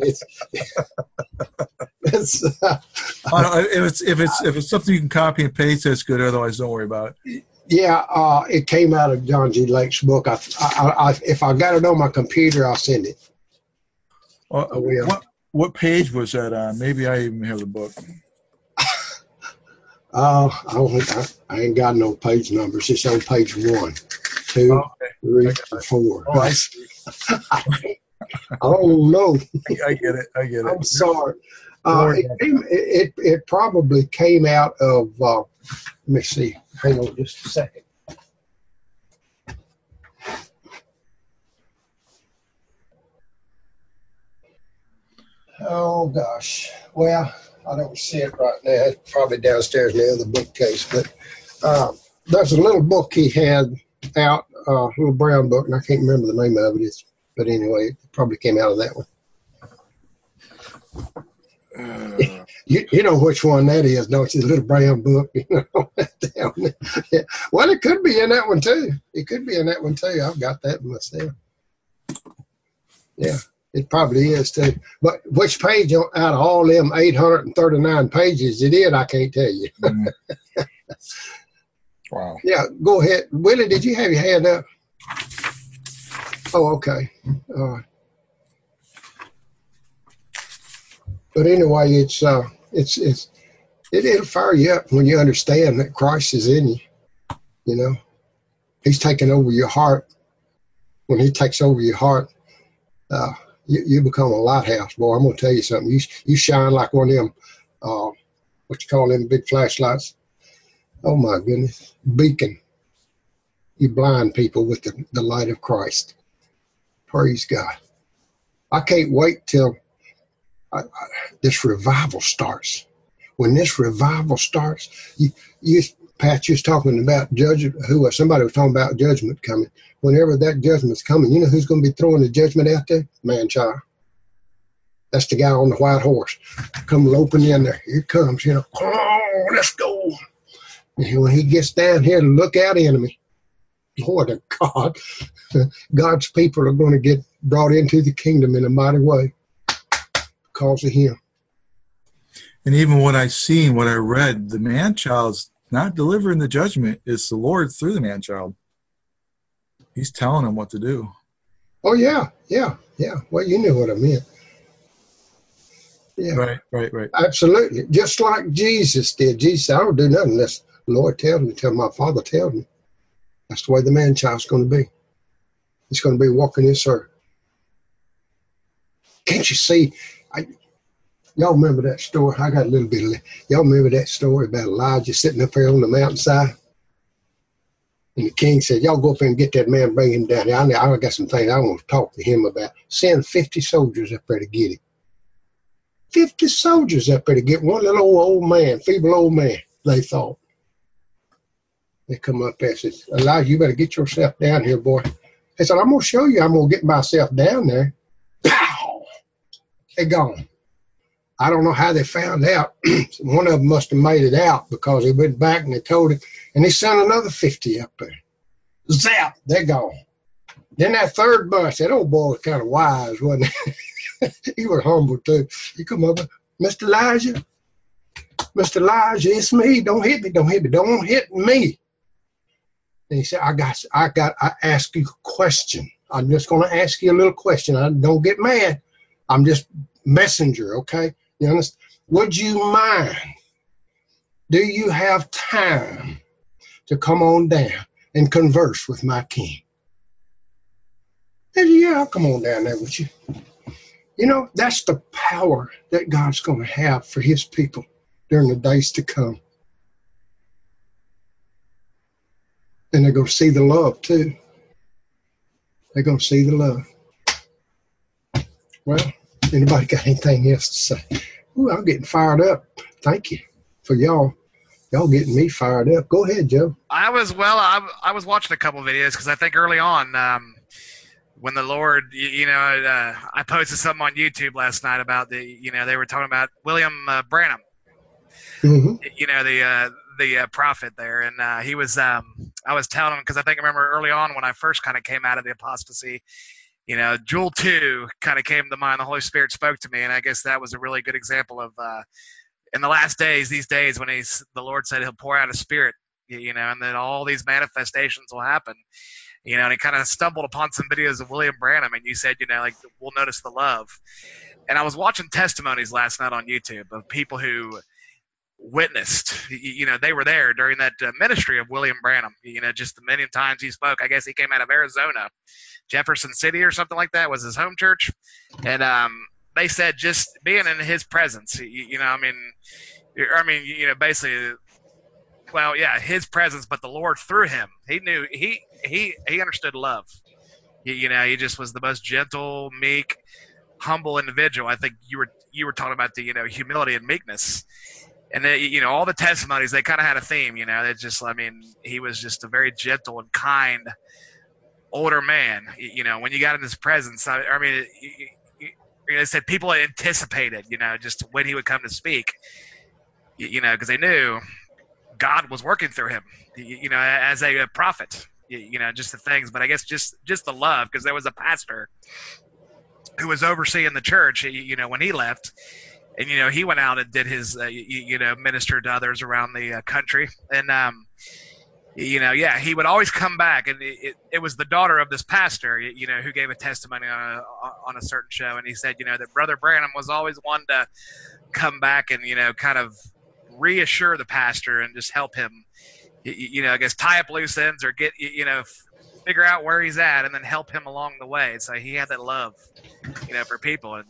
H: If it's something you can copy and paste, that's good. Otherwise, don't worry about it.
A: Yeah, it came out of John G. Lake's book. If I got it on my computer, I'll send it.
H: What page was that on? Maybe I even have the book.
A: I ain't got no page numbers. It's on page 1, 2, 3, 4.
H: Oh, I see.
A: I don't know.
H: I get it.
A: I'm sorry. It probably came out of, let me see. Hang on just a second. Oh, gosh. Well, I don't see it right now. It's probably downstairs in the other bookcase. But there's a little book he had out, a little brown book, and I can't remember the name of it. But anyway, it probably came out of that one. You know which one that is, don't you? The little brown book. Yeah. Well, it could be in that one, too. I've got that myself. Yeah. It probably is, too. But which page out of all them 839 pages it is, I can't tell you.
H: Wow.
A: Yeah, go ahead. Willie, did you have your hand up? Oh, okay. But anyway, it'll fire you up when you understand that Christ is in you. You know, he's taking over your heart. When he takes over your heart, you become a lighthouse, boy. I'm going to tell you something. You shine like one of them, what you call them big flashlights. Oh, my goodness. Beacon. You blind people with the light of Christ. Praise God. I can't wait till this revival starts. When this revival starts, Pat, you was talking about judgment. Somebody was talking about judgment coming. Whenever that judgment's coming, you know who's going to be throwing the judgment out there? Man-child. That's the guy on the white horse. Come loping in there. Here it comes, Oh, let's go. And when he gets down here to look out into me, Lord of God, God's people are going to get brought into the kingdom in a mighty way because of him.
H: And even what I seen, what I read, the man-child's not delivering the judgment. It's the Lord through the man-child. He's telling him what to do.
A: Oh, yeah. Well, you knew what I meant. Yeah.
H: Right.
A: Absolutely. Just like Jesus did. Jesus said, I don't do nothing unless the Lord tells me, till my Father tells me. That's the way the man-child's going to be. He's going to be walking this earth. Can't you see? Y'all remember that story? I got a little bit of it. Y'all remember that story about Elijah sitting up there on the mountainside? And the king said, y'all go up there and get that man, bring him down here. I got some things I want to talk to him about. Send 50 soldiers up there to get him. 50 soldiers up there to get one little old man, feeble old man, they thought. They come up there and said, Elijah, you better get yourself down here, boy. They said, I'm going to show you. I'm going to get myself down there. Pow! They're gone. I don't know how they found out. One of them must have made it out because they went back and they told him, and they sent another 50 up there. Zap, they're gone. Then that third bunch, that old boy was kind of wise, wasn't he? He was humble too. He come up, Mr. Elijah, it's me. Don't hit me. Don't hit me. And he said, I ask you a question. I'm just going to ask you a little question. Don't get mad. I'm just messenger, okay? You understand? Would you mind? Do you have time to come on down and converse with my king? And yeah, I'll come on down there with you. You know, that's the power that God's going to have for his people during the days to come. And they're going to see the love too. They're going to see the love. Well, anybody got anything else to say? Ooh, I'm getting fired up. Thank you for y'all getting me fired up. Go ahead, Joe.
G: I was watching a couple of videos because I think early on when the Lord, I posted something on YouTube last night about they were talking about William Branham, the prophet there, and he was I was telling him because I remember early on when I first kind of came out of the apostasy. Jewel 2 kind of came to mind. The Holy Spirit spoke to me, and I guess that was a really good example of in the last days, these days when the Lord said he'll pour out his spirit, and then all these manifestations will happen. And he kind of stumbled upon some videos of William Branham, and you said, we'll notice the love. And I was watching testimonies last night on YouTube of people who witnessed, they were there during that ministry of William Branham, just the many times he spoke. I guess he came out of Arizona, Jefferson City or something like that was his home church. And they said just being in his presence, basically, well, yeah, his presence, but the Lord through him, he knew, he understood love. He just was the most gentle, meek, humble individual. I think you were talking about the, humility and meekness. And all the testimonies, they kind of had a theme, it's just, he was just a very gentle and kind older man. When you got in his presence, they said people anticipated, just when he would come to speak, because they knew God was working through him, as a prophet, just the things. But I guess just the love, because there was a pastor who was overseeing the church, when he left. And, he went out and did his, ministered to others around the country. And, he would always come back. And it was the daughter of this pastor, who gave a testimony on a certain show. And he said, that Brother Branham was always one to come back and, kind of reassure the pastor and just help him, I guess tie up loose ends or get, figure out where he's at and then help him along the way. So he had that love, for people. And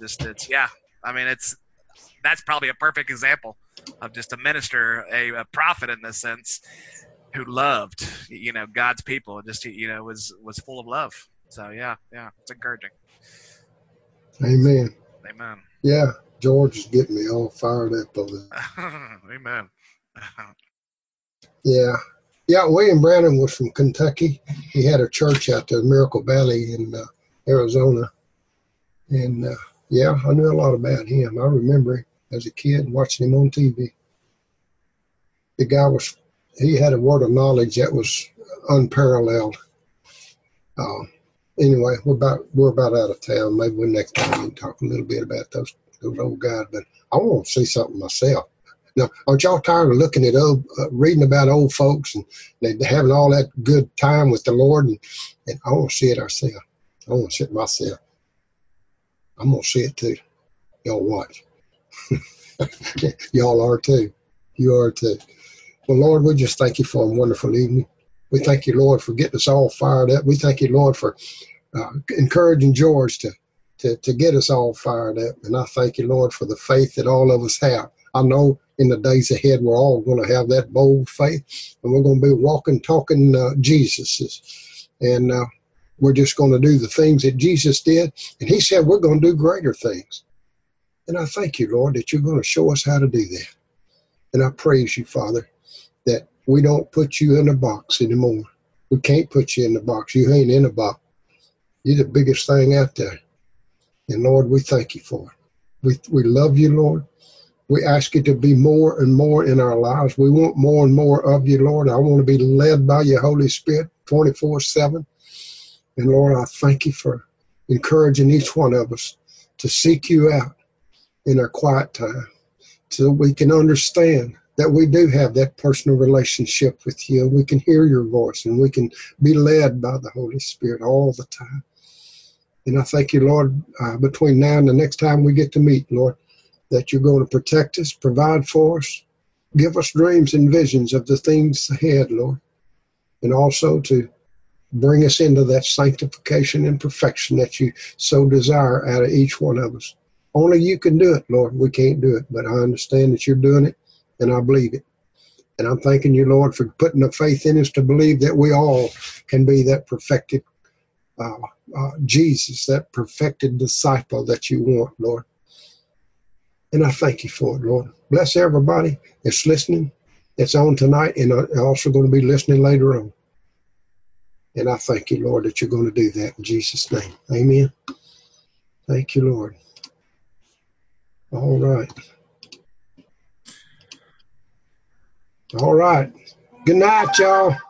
G: that's probably a perfect example of just a minister, a prophet in this sense, who loved, God's people and just, was full of love. So yeah, it's encouraging.
A: Amen.
G: Amen.
A: Yeah, George is getting me all fired up over that.
G: Amen.
A: Yeah, William Branham was from Kentucky. He had a church out there, Miracle Valley in Arizona. And I knew a lot about him. I remember him as a kid watching him on TV. The guy he had a word of knowledge that was unparalleled. Anyway, we're about out of town. Maybe next time we can talk a little bit about those old guys. But I want to see something myself. Now, aren't y'all tired of looking at reading about old folks and they having all that good time with the Lord? And I want to see it ourselves. I want to see it myself. I'm going to see it too. Y'all watch. Y'all are too. You are too. Well, Lord, we just thank you for a wonderful evening. We thank you, Lord, for getting us all fired up. We thank you, Lord, for encouraging George to get us all fired up. And I thank you, Lord, for the faith that all of us have. I know in the days ahead, we're all going to have that bold faith, and we're going to be walking, talking Jesus's. And we're just going to do the things that Jesus did. And he said we're going to do greater things. And I thank you, Lord, that you're going to show us how to do that. And I praise you, Father, that we don't put you in a box anymore. We can't put you in the box. You ain't in a box. You're the biggest thing out there. And Lord, we thank you for it. We love you, Lord. We ask you to be more and more in our lives. We want more and more of you, Lord. I want to be led by your Holy Spirit 24/7. And Lord, I thank you for encouraging each one of us to seek you out in our quiet time so we can understand that we do have that personal relationship with you. We can hear your voice and we can be led by the Holy Spirit all the time. And I thank you, Lord, between now and the next time we get to meet, Lord, that you're going to protect us, provide for us, give us dreams and visions of the things ahead, Lord, and also to bring us into that sanctification and perfection that you so desire out of each one of us. Only you can do it, Lord. We can't do it, but I understand that you're doing it, and I believe it. And I'm thanking you, Lord, for putting the faith in us to believe that we all can be that perfected Jesus, that perfected disciple that you want, Lord. And I thank you for it, Lord. Bless everybody that's listening, that's on tonight, and also going to be listening later on. And I thank you, Lord, that you're going to do that in Jesus' name. Amen. Thank you, Lord. All right. All right. Good night, y'all.